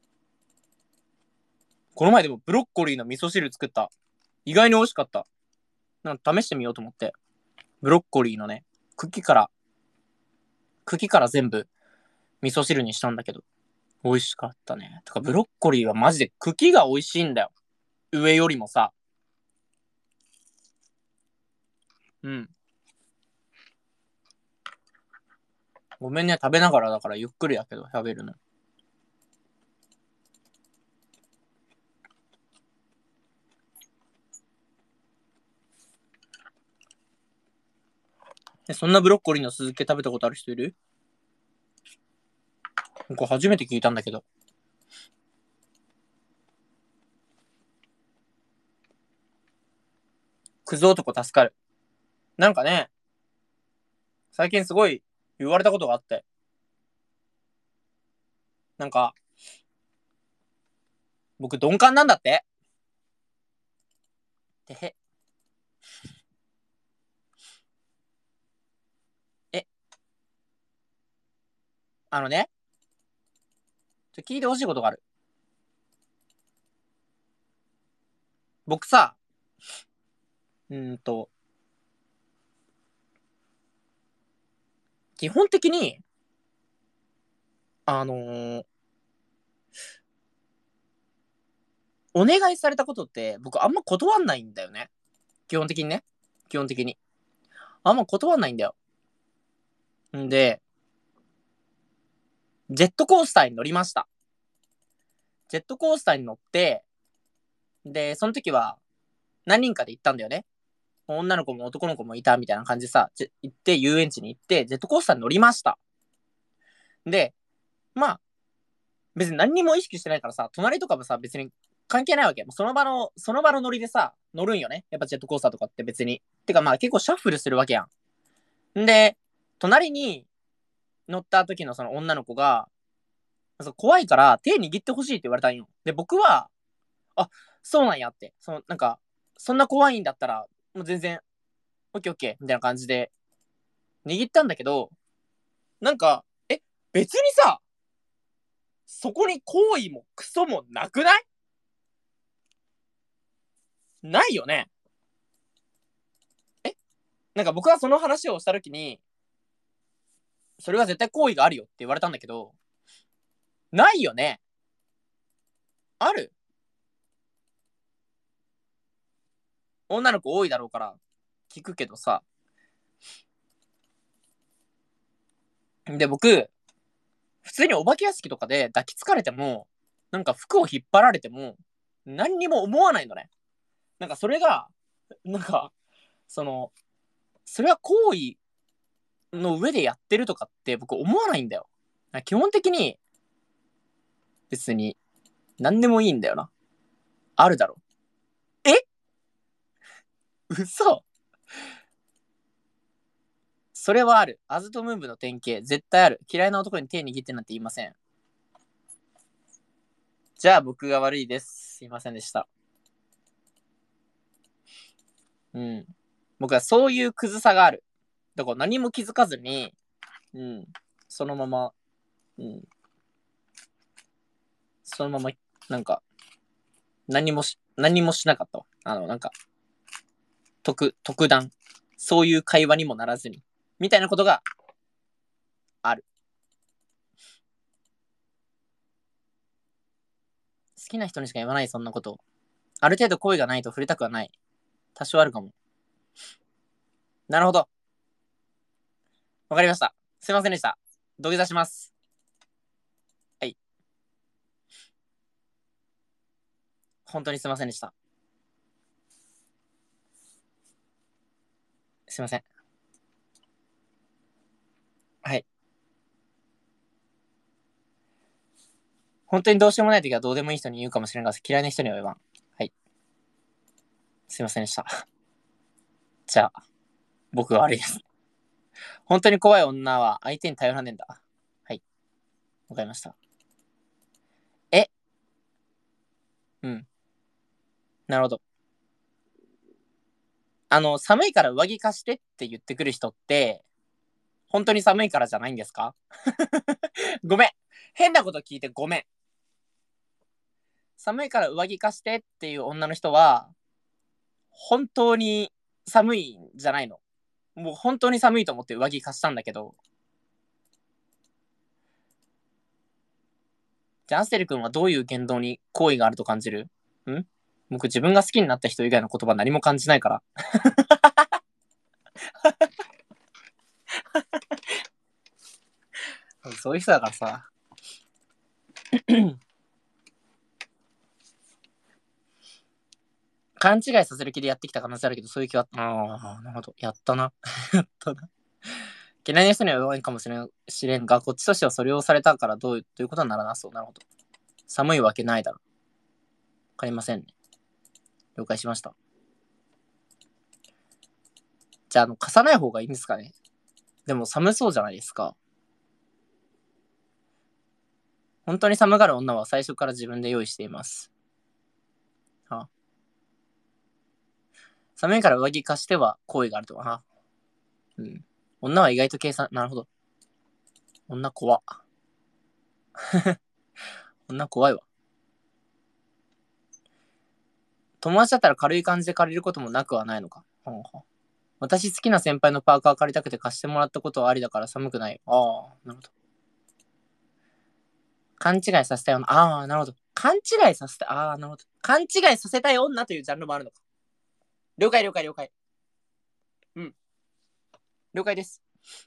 この前でもブロッコリーの味噌汁作った。意外に美味しかった。なんか試してみようと思って。ブロッコリーのね、茎から、茎から全部味噌汁にしたんだけど、美味しかったね。てかブロッコリーはマジで茎が美味しいんだよ。上よりもさ。うん。ごめんね、食べながらだからゆっくりやけど喋るの。そんなブロッコリーの酢漬け食べたことある人いる？これ初めて聞いたんだけど。クズ男助かる。なんかね、最近すごい言われたことがあって。なんか、僕鈍感なんだって。てへ。え、あのね、聞いてほしいことがある。僕さ、うーんと、基本的に、あのーお願いされたことって僕あんま断んないんだよね。基本的にね。基本的に。あんま断んないんだよ。んで、ジェットコースターに乗りました。ジェットコースターに乗って、で、その時は、 何人かで行ったんだよね。女の子も男の子もいたみたいな感じでさ、行って、遊園地に行って、ジェットコースターに乗りました。で、まあ、別に何にも意識してないからさ、隣とかもさ、別に関係ないわけ。その場のノリでさ、乗るんよね。やっぱジェットコースターとかって別に。てかまあ結構シャッフルするわけやん。んで、隣に乗った時のその女の子が、怖いから手握ってほしいって言われたんよ。で、僕は、あ、そうなんやって。なんか、そんな怖いんだったら、もう全然、オッケーオッケー、みたいな感じで、握ったんだけど、なんか、別にさ、そこに行為もクソもなくない？ないよね。なんか僕はその話をしたときに、それは絶対行為があるよって言われたんだけど、ないよね。ある？女の子多いだろうから聞くけどさ。で、僕、普通にお化け屋敷とかで抱きつかれても、なんか服を引っ張られても、何にも思わないのね。なんかそれが、なんか、その、それは行為の上でやってるとかって僕思わないんだよ。基本的に、別に、何でもいいんだよな。あるだろ。え嘘？それはある。アズとムーブの典型。絶対ある。嫌いな男に手握ってなんて言いません。じゃあ僕が悪いです。すいませんでした。うん。僕はそういうクズさがある。だから何も気づかずに、うん。そのまま、うん。そのまま、なんか、何もしなかったわ。なんか、特段、そういう会話にもならずに、みたいなことがある。好きな人にしか言わない、そんなこと。ある程度恋がないと触れたくはない。多少あるかも。なるほど。わかりました。すいませんでした。土下座します。はい。本当にすいませんでした。すいません。はい。本当にどうしようもない時はどうでもいい人に言うかもしれんが、嫌いな人には言わん。はい。すいませんでした。じゃあ、僕が悪いです。本当に怖い女は相手に頼らねえんだ。はい。わかりました。え、うん。なるほど。寒いから上着貸してって言ってくる人って、本当に寒いからじゃないんですか？ごめん。変なこと聞いてごめん。寒いから上着貸してっていう女の人は、本当に寒いんじゃないの？もう本当に寒いと思って上着貸したんだけど、じゃあアステル君はどういう言動に好意があると感じる？僕自分が好きになった人以外の言葉何も感じないから。そういう人だからさ。勘違いさせる気でやってきた可能性あるけど、そういう気は、ああ、なるほど。やったな。やったな。嫌いな人には弱いかもしれんが、こっちとしてはそれをされたからどういうことにならなそう。なるほど。寒いわけないだろ。わかりませんね。了解しました。じゃあ、貸さない方がいいんですかね。でも寒そうじゃないですか。本当に寒がる女は最初から自分で用意しています。は寒いから上着貸しては好意があるとは。うん。女は意外と計算、なるほど。女怖。女怖いわ。友達だったら軽い感じで借りることもなくはないのか。私好きな先輩のパーカー借りたくて貸してもらったことはありだから寒くない。ああ、なるほど。勘違いさせたい女。ああ、なるほど。勘違いさせたい。ああ、なるほど。勘違いさせたい女というジャンルもあるのか。了解了解了解。うん。了解です。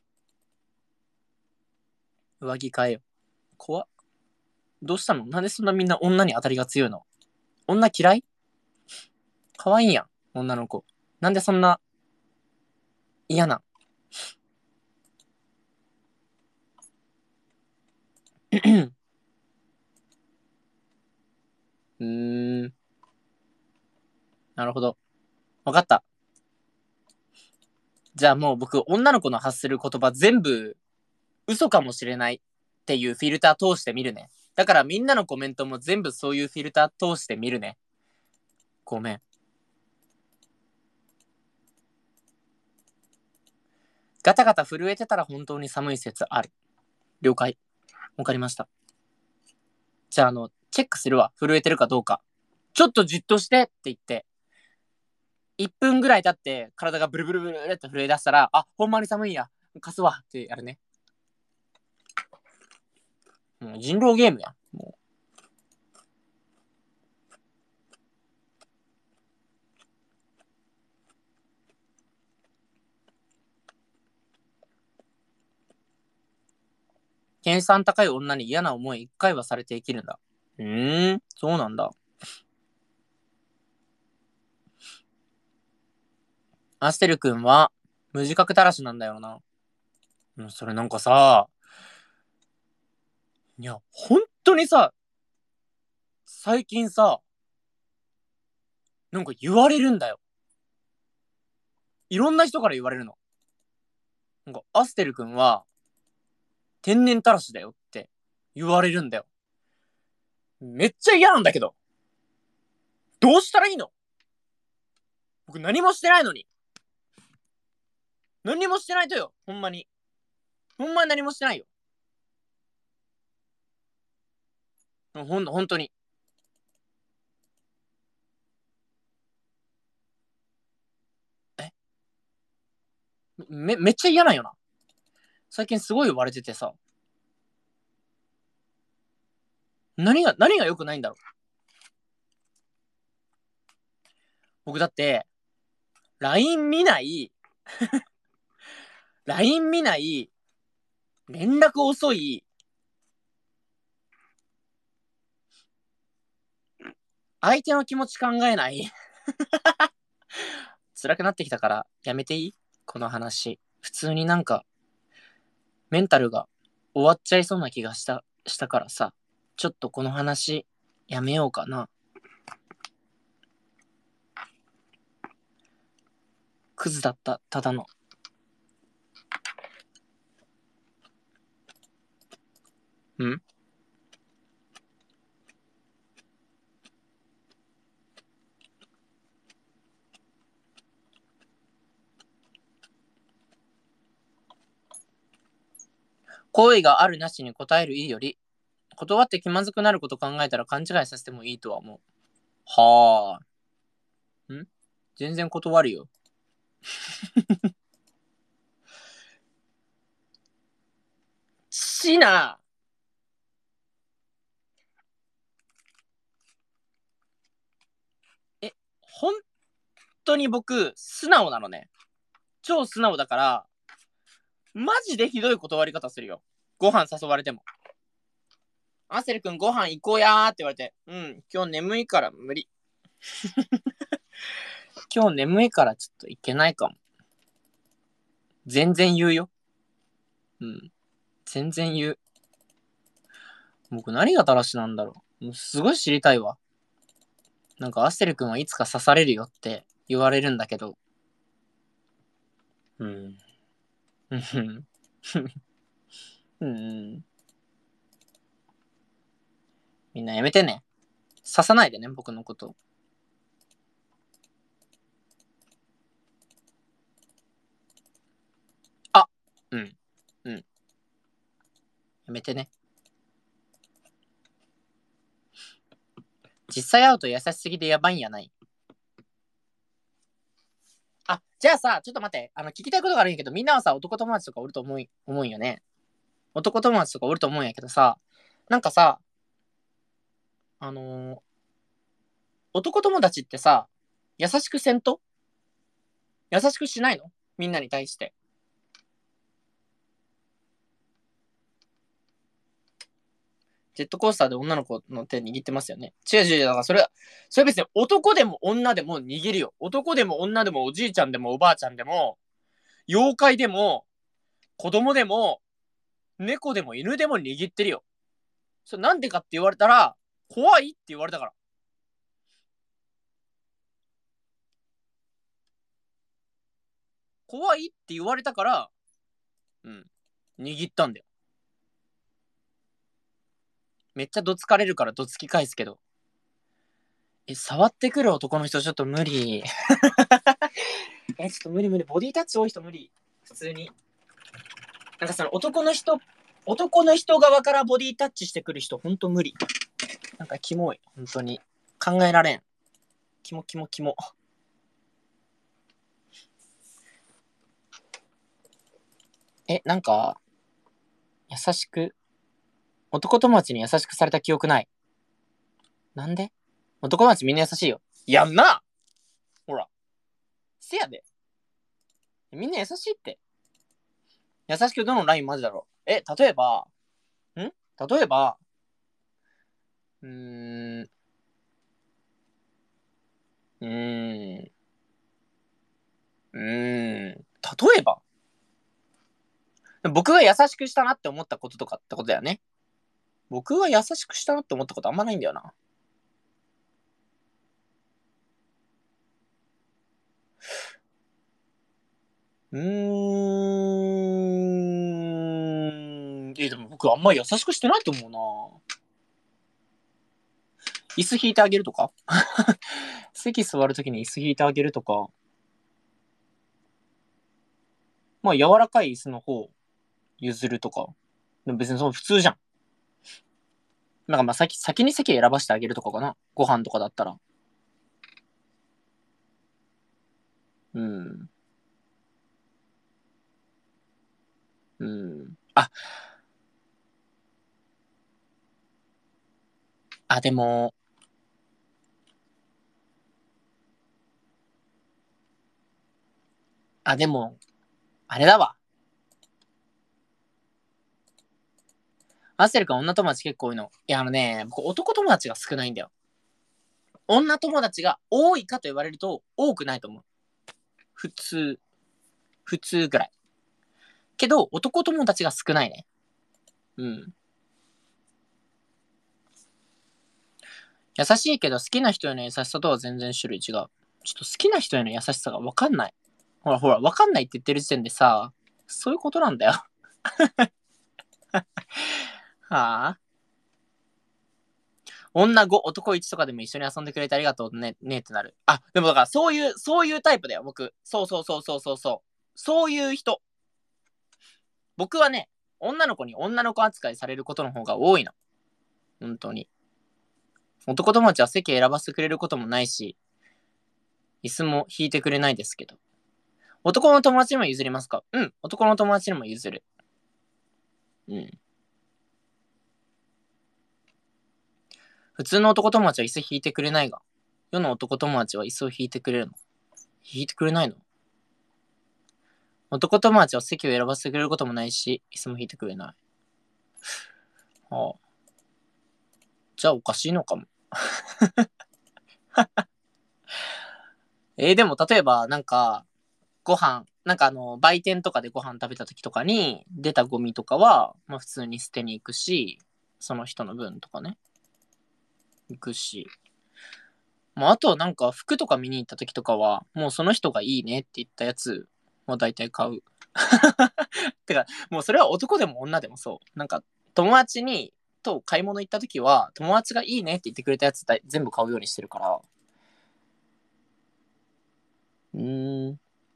上着変えよ。怖っ。どうしたの？なんでそんなみんな女に当たりが強いの？女嫌い？可愛いやん。 女の子。なんでそんな嫌な。なるほど。わかった。じゃあもう僕、女の子の発する言葉全部嘘かもしれないっていうフィルター通してみるね。だからみんなのコメントも全部そういうフィルター通してみるね。ごめん。ガタガタ震えてたら本当に寒い説ある。了解。わかりました。じゃあチェックするわ。震えてるかどうか。ちょっとじっとしてって言って、1分ぐらい経って体がブルブルブルブルって震え出したら、あ、ほんまに寒いんや。貸すわってやるね。人狼ゲームや。もう計算高い女に嫌な思い1回はされて生きるんだ。そうなんだ。アステル君は無自覚たらしなんだよな。それなんかさ、いや、本当にさ、最近さ、なんか言われるんだよ。いろんな人から言われるの。なんか、アステル君は天然たらしだよって言われるんだよ。めっちゃ嫌なんだけど。どうしたらいいの？僕何もしてないのに。何もしてないとよ。ほんまに。ほんまに何もしてないよ。ほんとに。えめっちゃ嫌なんよな。最近すごい言われててさ。何が良くないんだろう。僕だって、LINE 見ない、LINE 見ない、連絡遅い、相手の気持ち考えない。辛くなってきたからやめていい？この話。普通になんかメンタルが終わっちゃいそうな気がしたからさ。ちょっとこの話やめようかな。クズだった、ただの。ん好意があるなしに答えるいいより、断って気まずくなること考えたら勘違いさせてもいいとは思う。はあ。全然断るよ。しな。本当に僕、素直なのね。超素直だから、マジでひどい断り方するよ。ご飯誘われても。アセル君ご飯行こうやーって言われて、今日眠いから無理。今日眠いからちょっと行けないかも。全然言うよ。全然言う。僕何が正しなんだろう。すごい知りたいわ。なんかアステル君はいつか刺されるよって言われるんだけど。うん。うん。みんなやめてね。刺さないでね、僕のこと。あ、うん。うん。やめてね。実際会うと優しすぎてやばいんやない。あ、じゃあさ、ちょっと待って。聞きたいことがあるんやけど、みんなはさ、男友達とかおると思うんよね。男友達とかおると思うんやけどさ、なんかさ、あのー男友達ってさ、優しくせんと優しくしないの？みんなに対して。 ジェットコースターで女の子の手握ってますよね。違う違う、だからそれは別に男でも女でも握るよ。男でも女でもおじいちゃんでもおばあちゃんでも、妖怪でも、子供でも、猫でも犬でも握ってるよ。それなんでかって言われたら、怖いって言われたから。怖いって言われたから、うん。握ったんだよ。めっちゃどつかれるからどつき返すけど。触ってくる男の人ちょっと無理。ちょっと無理無理。ボディタッチ多い人無理。普通に。なんかその男の人側からボディタッチしてくる人ほんと無理。なんかキモい。本当に。考えられん。キモキモキモ。なんか、優しく、男友達に優しくされた記憶ない。なんで？男友達みんな優しいよ。やんな！ほら。せやで。みんな優しいって。優しくどのラインマジだろう。例えば、例えば、うーん、うーん、例えば、僕が優しくしたなって思ったこととかってことだよね。僕が優しくしたなって思ったことあんまないんだよな。でも僕あんま優しくしてないと思うな。椅子引いてあげるとか席座るときに椅子引いてあげるとか、まあ柔らかい椅子の方譲るとか。でも別にその普通じゃん。なんかまあ先に席選ばせてあげるとかかな。ご飯とかだったら。うん。うん。でも、でも、あれだわ。アセル君女友達結構多いの。いや、僕男友達が少ないんだよ。女友達が多いかと言われると多くないと思う。普通。普通ぐらい。けど、男友達が少ないね。うん。優しいけど好きな人への優しさとは全然種類違う。ちょっと好きな人への優しさがわかんない。ほらほら、わかんないって言ってる時点でさ、そういうことなんだよ。はあ。女5、男1とかでも一緒に遊んでくれてありがとうねってなる。でもだからそういうタイプだよ、僕。そうそうそうそうそうそう。そういう人。僕はね、女の子に女の子扱いされることの方が多いの。本当に。男友達は席選ばせてくれることもないし、椅子も引いてくれないですけど。男の友達にも譲りますか？うん。男の友達にも譲る。うん。普通の男友達は椅子引いてくれないが、世の男友達は椅子を引いてくれるの？引いてくれないの？男友達は席を選ばせてくれることもないし、椅子も引いてくれない。はあ。じゃあおかしいのかも。でも例えば、なんか、ご飯、なんか売店とかでご飯食べた時とかに、出たゴミとかは、まあ普通に捨てに行くし、その人の分とかね、行くし。まああとはなんか服とか見に行った時とかは、もうその人がいいねって言ったやつは大体買う。てか、もうそれは男でも女でもそう。なんか、友達と買い物行った時は、友達がいいねって言ってくれたやつ全部買うようにしてるから。うーん。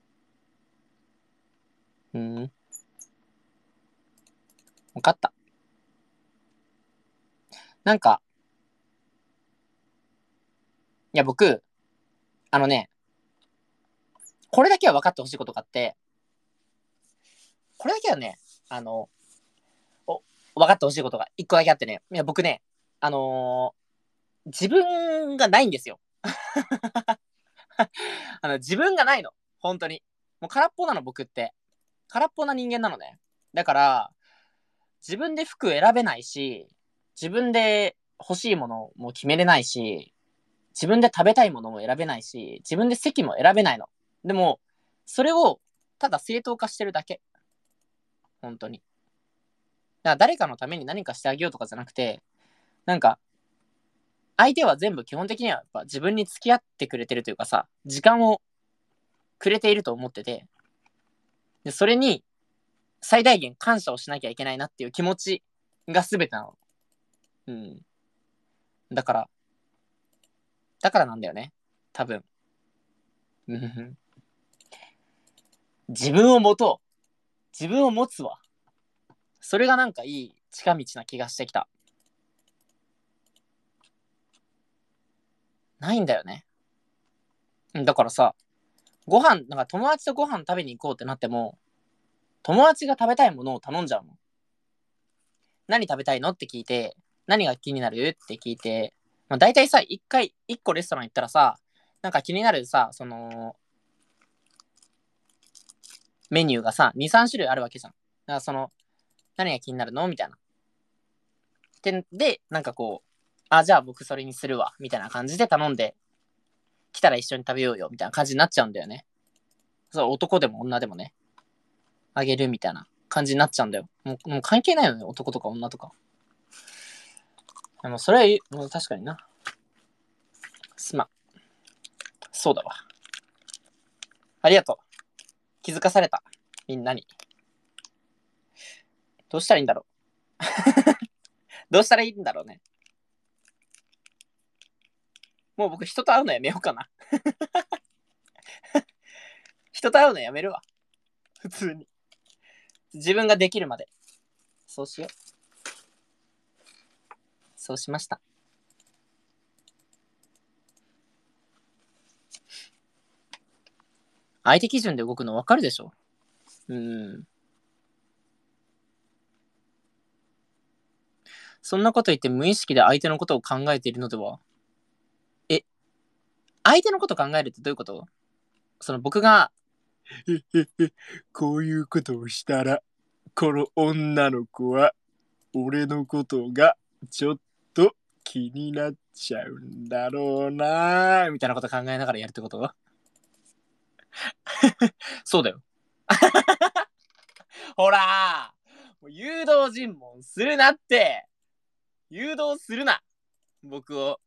わかった。なんか、いや僕、あのね、これだけは分かってほしいことがあって、これだけはね、あの、分かってほしいことが一個だけあってね、いや僕ね、あの自分がないんですよ。自分がないの。本当に。もう空っぽなの、僕って。空っぽな人間なのね。だから、自分で服選べないし、 自分で欲しいものも決めれないし、自分で食べたいものも選べないし、自分で席も選べないの。でも、それをただ正当化してるだけ。本当に。だから誰かのために何かしてあげようとかじゃなくて、なんか、相手は全部基本的にはやっぱ自分に付き合ってくれてるというかさ、時間をくれていると思ってて、でそれに最大限感謝をしなきゃいけないなっていう気持ちが全てなの。うん。だから、だからなんだよね。多分。自分を持とう。自分を持つわ。それがなんかいい近道な気がしてきた。ないんだよね。だからさ、なんか友達とご飯食べに行こうってなっても、友達が食べたいものを頼んじゃうの。何食べたいのって聞いて、何が気になるって聞いて、まあ、大体さ、一個レストラン行ったらさ、なんか気になるさ、メニューがさ、2、3種類あるわけじゃん。だから何が気になるのみたいな。で、なんかこう、じゃあ僕それにするわ。みたいな感じで頼んで、来たら一緒に食べようよ。みたいな感じになっちゃうんだよね。そう、男でも女でもね。あげるみたいな感じになっちゃうんだよ。もう関係ないよね。男とか女とか。でもそれは、もう確かにな。そうだわ。ありがとう。気づかされた。みんなに。どうしたらいいんだろう。どうしたらいいんだろうね。もう僕人と会うのやめようかな。人と会うのやめるわ。普通に。自分ができるまで。そうしよう。そうしました。相手基準で動くの分かるでしょ。そんなこと言って無意識で相手のことを考えているのでは。相手のこと考えるってどういうこと？僕がこういうことをしたら、この女の子は俺のことがちょっと気になっちゃうんだろうなみたいなこと考えながらやるってこと？そうだよ。ほらもう誘導尋問するなって。誘導するな。僕を。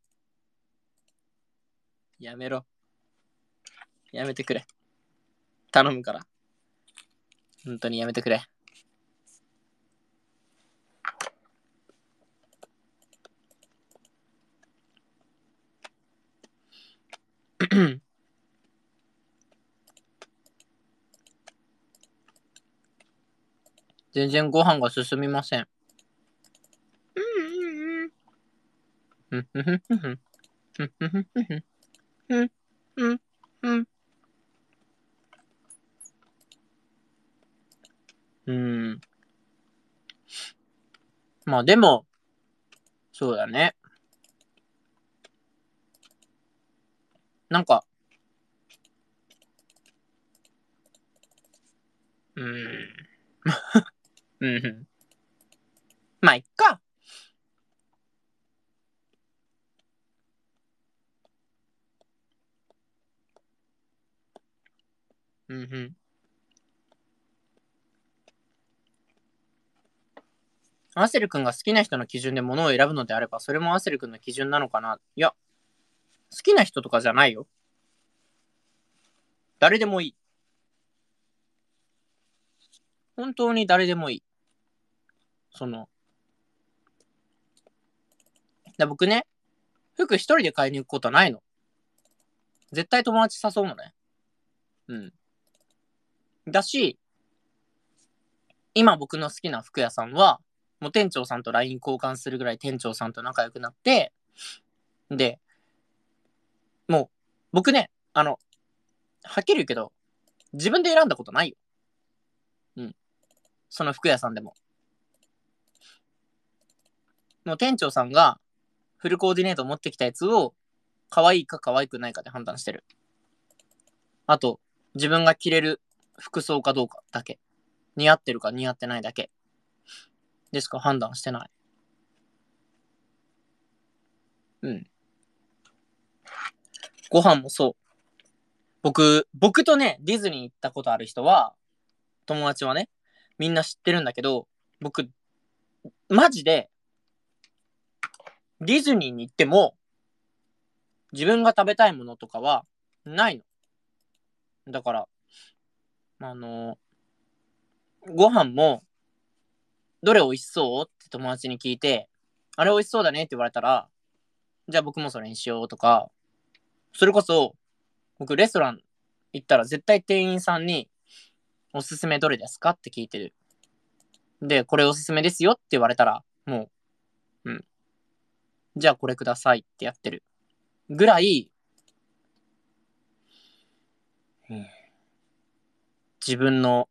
やめろ。やめてくれ。頼むから。本当にやめてくれ。全然ご飯が進みません。まあでも、そうだね。なんか、まあ、いっか。アセル君が好きな人の基準で物を選ぶのであれば、それもアセル君の基準なのかな。いや、好きな人とかじゃないよ。誰でもいい。本当に誰でもいい。僕ね、服一人で買いに行くことはないの。絶対友達誘うのね。だし、今僕の好きな服屋さんは、もう店長さんと LINE 交換するぐらい店長さんと仲良くなって、で、もう、僕ね、はっきり言うけど、自分で選んだことないよ。その服屋さんでも。もう店長さんがフルコーディネート持ってきたやつを、可愛いか可愛くないかで判断してる。あと、自分が着れる服装かどうかだけ。似合ってるか似合ってないだけ。でしか判断してない。 うん。ご飯もそう。僕とね、ディズニー行ったことある人は、友達はね、みんな知ってるんだけど、僕、マジで、ディズニーに行っても、自分が食べたいものとかは、ないの。だから、あのご飯も、どれ美味しそうって友達に聞いて、あれ美味しそうだねって言われたら、じゃあ僕もそれにしようとか、それこそ、僕レストラン行ったら絶対店員さんに、おすすめどれですかって聞いてる。で、これおすすめですよって言われたら、もう、じゃあこれくださいってやってる。ぐらい、自分の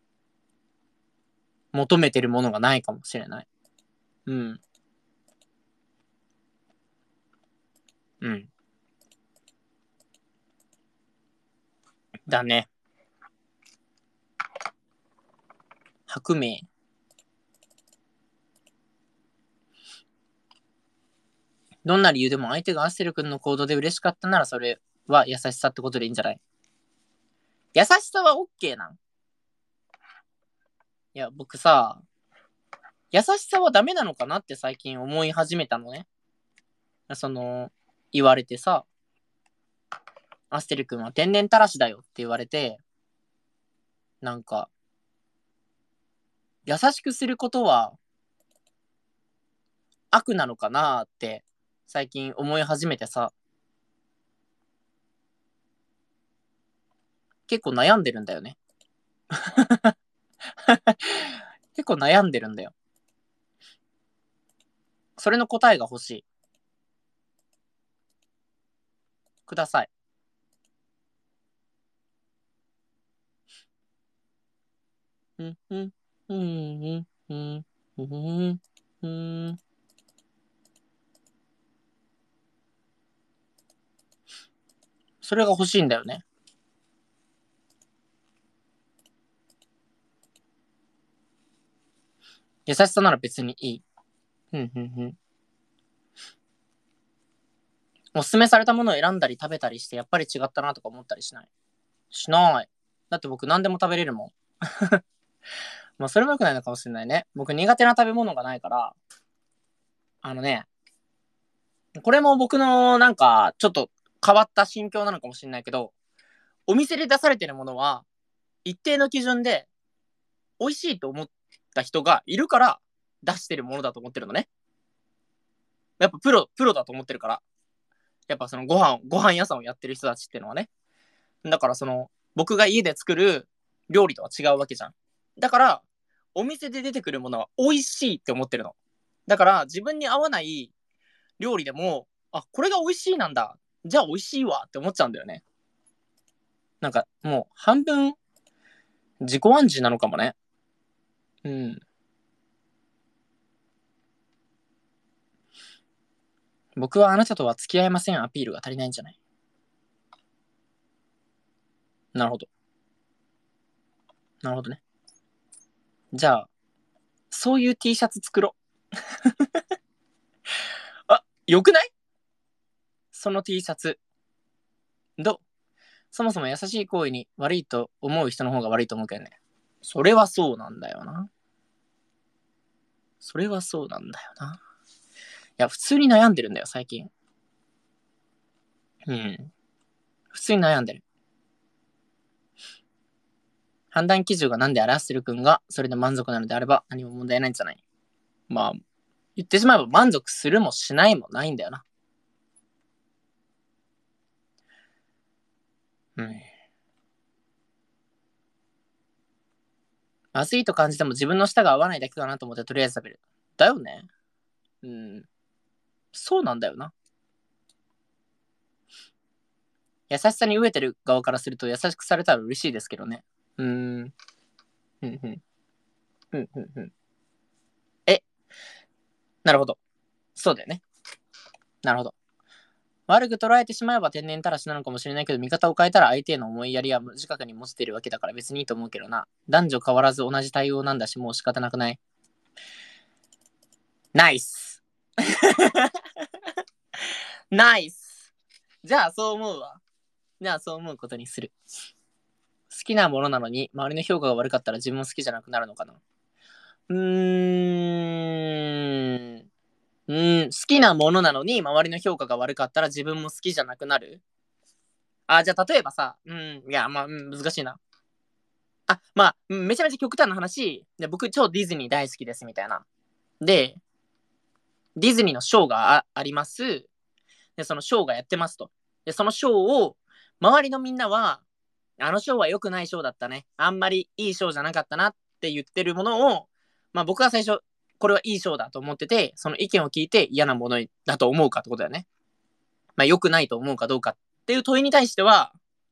求めてるものがないかもしれない。うん。うん。だね。白明。どんな理由でも相手がアステル君の行動で嬉しかったならそれは優しさってことでいいんじゃない？優しさは OK なん？いや、僕さ、優しさはダメなのかなって最近思い始めたのね。その、言われてさ、アステル君は天然たらしだよって言われて、なんか、優しくすることは悪なのかなって最近思い始めてさ、結構悩んでるんだよね。結構悩んでるんだよ。それの答えが欲しい。ください。うんうんうんうんうんうんそれが欲しいんだよね。優しさなら別にいい。うんうんうん。おすすめされたものを選んだり食べたりしてやっぱり違ったなとか思ったりしない？しない。だって僕何でも食べれるもん。まあそれも良くないのかもしれないね。僕苦手な食べ物がないから、あのね、これも僕のなんかちょっと変わった心境なのかもしれないけど、お店で出されてるものは一定の基準で美味しいと思った人がいるから出してるものだと思ってるのね。やっぱプロだと思ってるから。やっぱそのご飯屋さんをやってる人たちっていうのはね。だからその、僕が家で作る料理とは違うわけじゃん。だから、お店で出てくるものは美味しいって思ってるの。だから自分に合わない料理でも、あ、これが美味しいなんだ。じゃあ美味しいわって思っちゃうんだよね。なんかもう半分自己暗示なのかもね。うん。僕はあなたとは付き合えませんアピールが足りないんじゃない？なるほど。なるほどね。じゃあ、そういう T シャツ作ろう。あ、よくない？その T シャツ。どう？そもそも優しい行為に悪いと思う人の方が悪いと思うけどね。それはそうなんだよな。それはそうなんだよな。いや、普通に悩んでるんだよ、最近。うん。普通に悩んでる。判断基準がなんであれアステル君がそれで満足なのであれば何も問題ないんじゃない？まあ、言ってしまえば満足するもしないもないんだよな。うん。まずいと感じても自分の舌が合わないだけかなと思ってとりあえず食べる。だよね。うん。そうなんだよな。優しさに飢えてる側からすると優しくされたら嬉しいですけどね。うーん。うんうん。うんうんうん。え、なるほど。そうだよね。なるほど。悪く捉えてしまえば天然たらしなのかもしれないけど、見方を変えたら相手への思いやりは無自覚に持ちてるわけだから別にいいと思うけどな。男女変わらず同じ対応なんだし、もう仕方なくない？ナイスナイス。じゃあそう思うわ。じゃあそう思うことにする。好きなものなのに周りの評価が悪かったら自分も好きじゃなくなるのかな。好きなものなのに周りの評価が悪かったら自分も好きじゃなくなる。じゃあ例えばさ、いや、まあ、難しいな。まあ、めちゃめちゃ極端な話、僕超ディズニー大好きですみたいな。で、ディズニーのショーがあります。で、そのショーがやってますと。で、そのショーを、周りのみんなは、あのショーは良くないショーだったね。あんまりいいショーじゃなかったなって言ってるものを、まあ僕は最初、これはいいショーだと思ってて、その意見を聞いて嫌なものだと思うかってことだよね。まあ良くないと思うかどうかっていう問いに対しては、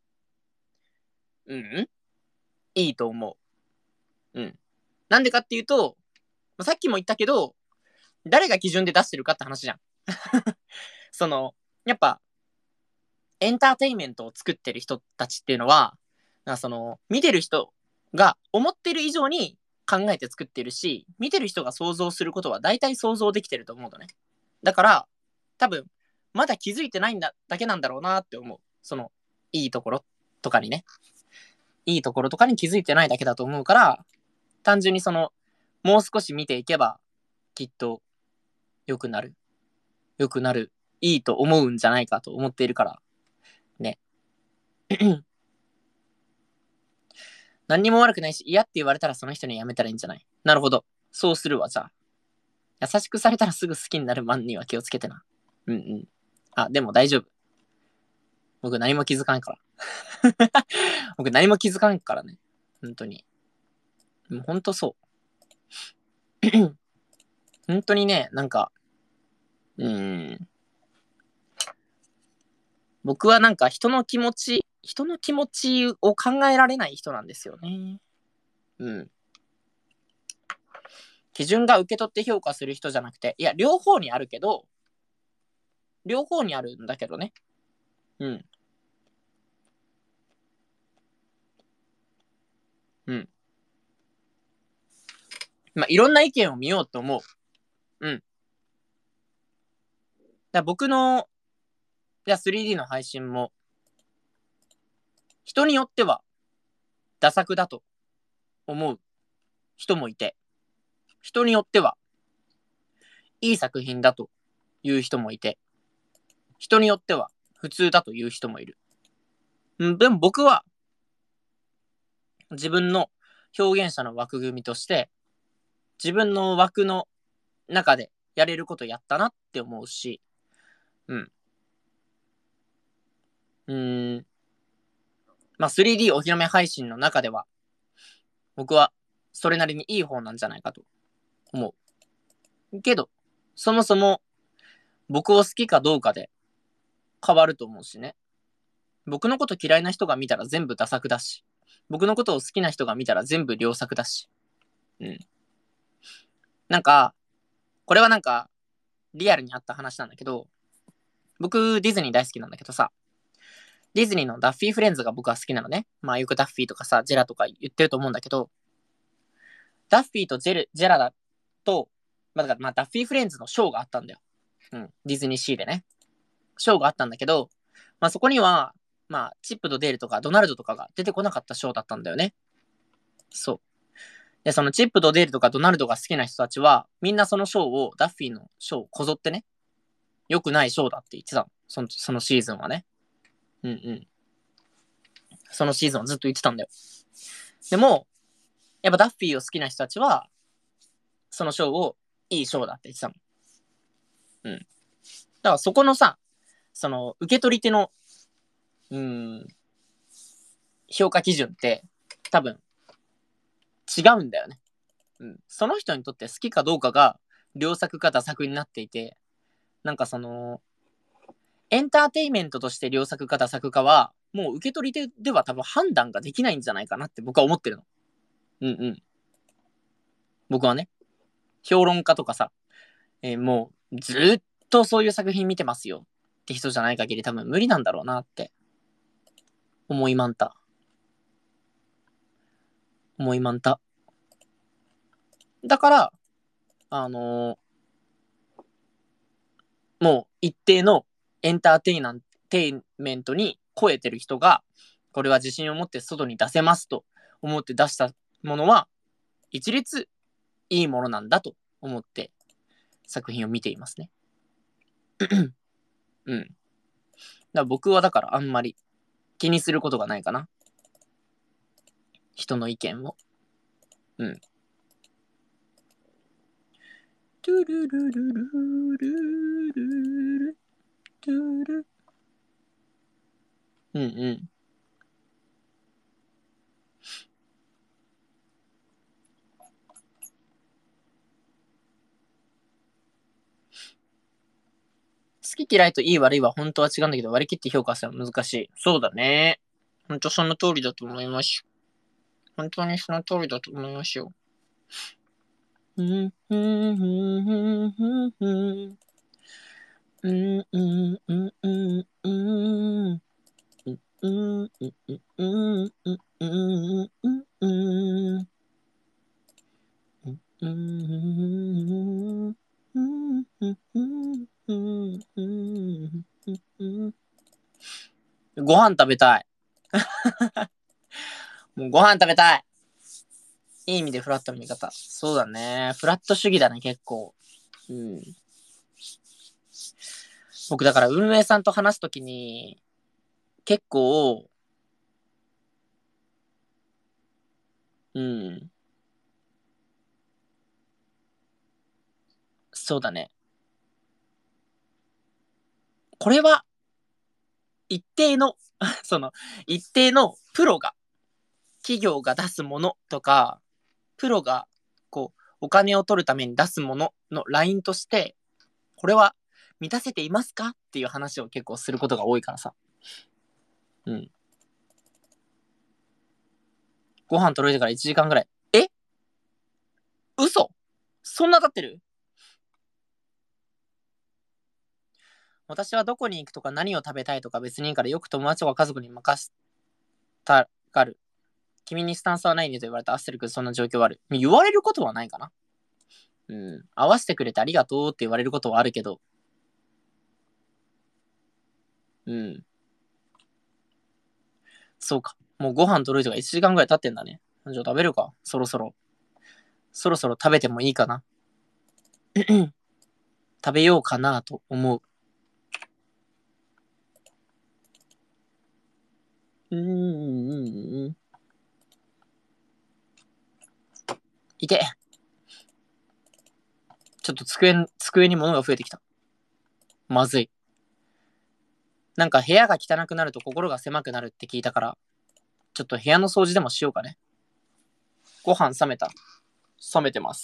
いいと思う。なんでかっていうと、さっきも言ったけど、誰が基準で出してるかって話じゃん。その、やっぱ、エンターテインメントを作ってる人たちっていうのは、見てる人が思ってる以上に考えて作ってるし、見てる人が想像することは大体想像できてると思うのね。だから、多分、まだ気づいてないだけなんだろうなって思う。いいところとかにね。いいところとかに気づいてないだけだと思うから、単純にもう少し見ていけば、きっと良くなる。良くなる。いいと思うんじゃないかと思っているから、ね。何にも悪くないし、嫌って言われたらその人にやめたらいいんじゃない。なるほど。そうするわ、じゃあ。優しくされたらすぐ好きになるマンには気をつけてな。でも大丈夫。僕何も気づかんから。僕何も気づかんからね。本当に。もう本当そう。本当にね、僕は人の気持ちを考えられない人なんですよね。基準が受け取って評価する人じゃなくて、いや、両方にあるんだけどね。うん。うん。まあ、いろんな意見を見ようと思う。僕の、3D の配信も、人によっては、ダ作だと思う人もいて、人によっては、いい作品だという人もいて、人によっては、普通だという人もいる。でも僕は、自分の表現者の枠組みとして、自分の枠の中でやれることやったなって思うし、3D お披露目配信の中では、僕はそれなりにいい方なんじゃないかと思う。けど、そもそも僕を好きかどうかで変わると思うしね。僕のこと嫌いな人が見たら全部ダ作だし、僕のことを好きな人が見たら全部良作だし。なんか、これはリアルにあった話なんだけど、僕ディズニー大好きなんだけどさ、ディズニーのダッフィーフレンズが僕は好きなのね。まあよくダッフィーとかさ、ジェラとか言ってると思うんだけど、ダッフィーとジェラだと、だからダッフィーフレンズのショーがあったんだよ。ディズニーシーでね。ショーがあったんだけど、そこには、チップとデールとかドナルドとかが出てこなかったショーだったんだよね。そう。で、そのチップとデールとかドナルドが好きな人たちは、みんなそのショーを、ダッフィーのショーをこぞってね、良くないショーだって言ってたの。そのシーズンはね。そのシーズンはずっと言ってたんだよ。でも、やっぱダッフィーを好きな人たちは、そのショーをいいショーだって言ってたの。だからそこのさ、受け取り手の、評価基準って多分違うんだよね。その人にとって好きかどうかが良作かダ作になっていて、エンターテインメントとして良作かダ作かは、もう受け取り手では多分判断ができないんじゃないかなって僕は思ってるの。僕はね、評論家とかさ、もうずっとそういう作品見てますよって人じゃない限り多分無理なんだろうなって思いまんた。だから、もう一定のエンターテイメントに超えてる人が、これは自信を持って外に出せますと思って出したものは、一律いいものなんだと思って作品を見ていますね。うん。僕はだからあんまり気にすることがないかな。人の意見を。うん。トゥルルルルルルルトゥル。うんうん。好き嫌いといい悪いは本当は違うんだけど、割り切って評価するのは難しい。そうだね。本当その通りだと思います。本当にその通りだと思いますよ。うんうんうんうんうんうんうんうんうんうんうんうんご飯食べたい。もうご飯食べたい。いい意味でフラットの見方。そうだね。フラット主義だね、結構。うん。僕だから運営さんと話すときに、結構、うん。そうだね。これは、一定のその、一定のプロが、企業が出すものとか、プロが、こう、お金を取るために出すもののラインとして、これは満たせていますかっていう話を結構することが多いからさ。うん。ご飯取れてから1時間ぐらい。え嘘そんな経ってる？私はどこに行くとか何を食べたいとか別にいいからよく友達とか家族に任せたがる。君にスタンスはないねと言われたアステル君そんな状況はある。言われることはないかな。うん。合わせてくれてありがとうって言われることはあるけど。うん。そうか。もうご飯取るとか1時間ぐらい経ってんだね。じゃあ食べるか。そろそろ。そろそろ食べてもいいかな。食べようかなと思う。いて。ちょっと机に物が増えてきた。まずい。なんか部屋が汚くなると心が狭くなるって聞いたから、ちょっと部屋の掃除でもしようかね。ご飯冷めた。冷めてます。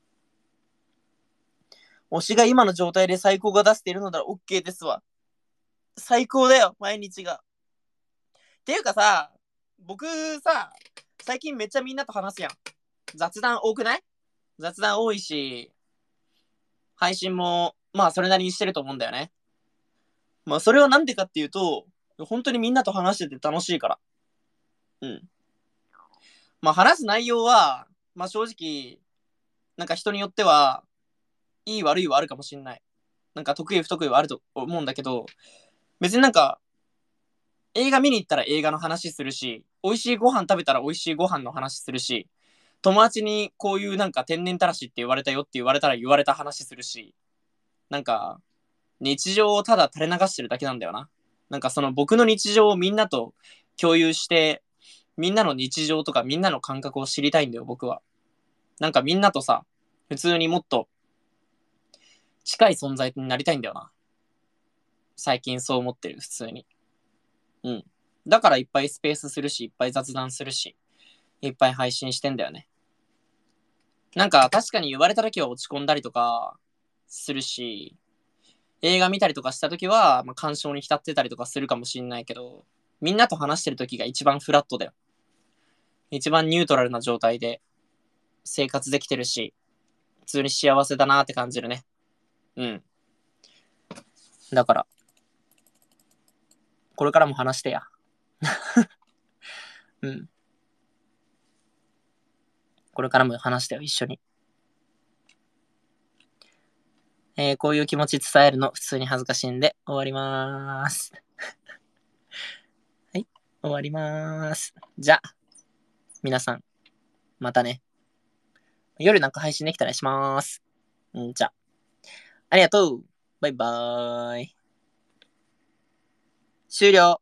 推しが今の状態で最高が出しているのなら OK ですわ。最高だよ、毎日が。っていうかさ、僕さ、最近めっちゃみんなと話すやん。雑談多くない？雑談多いし、配信も、まあそれなりにしてると思うんだよね。まあそれはなんでかっていうと、本当にみんなと話してて楽しいから。うん。まあ話す内容は、まあ正直、なんか人によっては、いい悪いはあるかもしんない。なんか得意不得意はあると思うんだけど、別になんか、映画見に行ったら映画の話するし、美味しいご飯食べたら美味しいご飯の話するし、友達にこういうなんか天然たらしって言われたよって言われたら言われた話するし、なんか、日常をただ垂れ流してるだけなんだよな。なんかその僕の日常をみんなと共有して、みんなの日常とかみんなの感覚を知りたいんだよ、僕は。なんかみんなとさ、普通にもっと近い存在になりたいんだよな。最近そう思ってる、普通に。うん。だからいっぱいスペースするし、いっぱい雑談するし、いっぱい配信してんだよね。なんか確かに言われた時は落ち込んだりとかするし、映画見たりとかした時は、まあ、感傷に浸ってたりとかするかもしんないけど、みんなと話してる時が一番フラットだよ。一番ニュートラルな状態で生活できてるし、普通に幸せだなって感じるね。うん。だから、これからも話してや。うん。これからも話してよ、一緒に。 こういう気持ち伝えるの普通に恥ずかしいんで終わります。はい、終わります。じゃあ、皆さん、またね。夜なんか配信できたらします。じゃあ、ありがとう。バイバーイ。終了。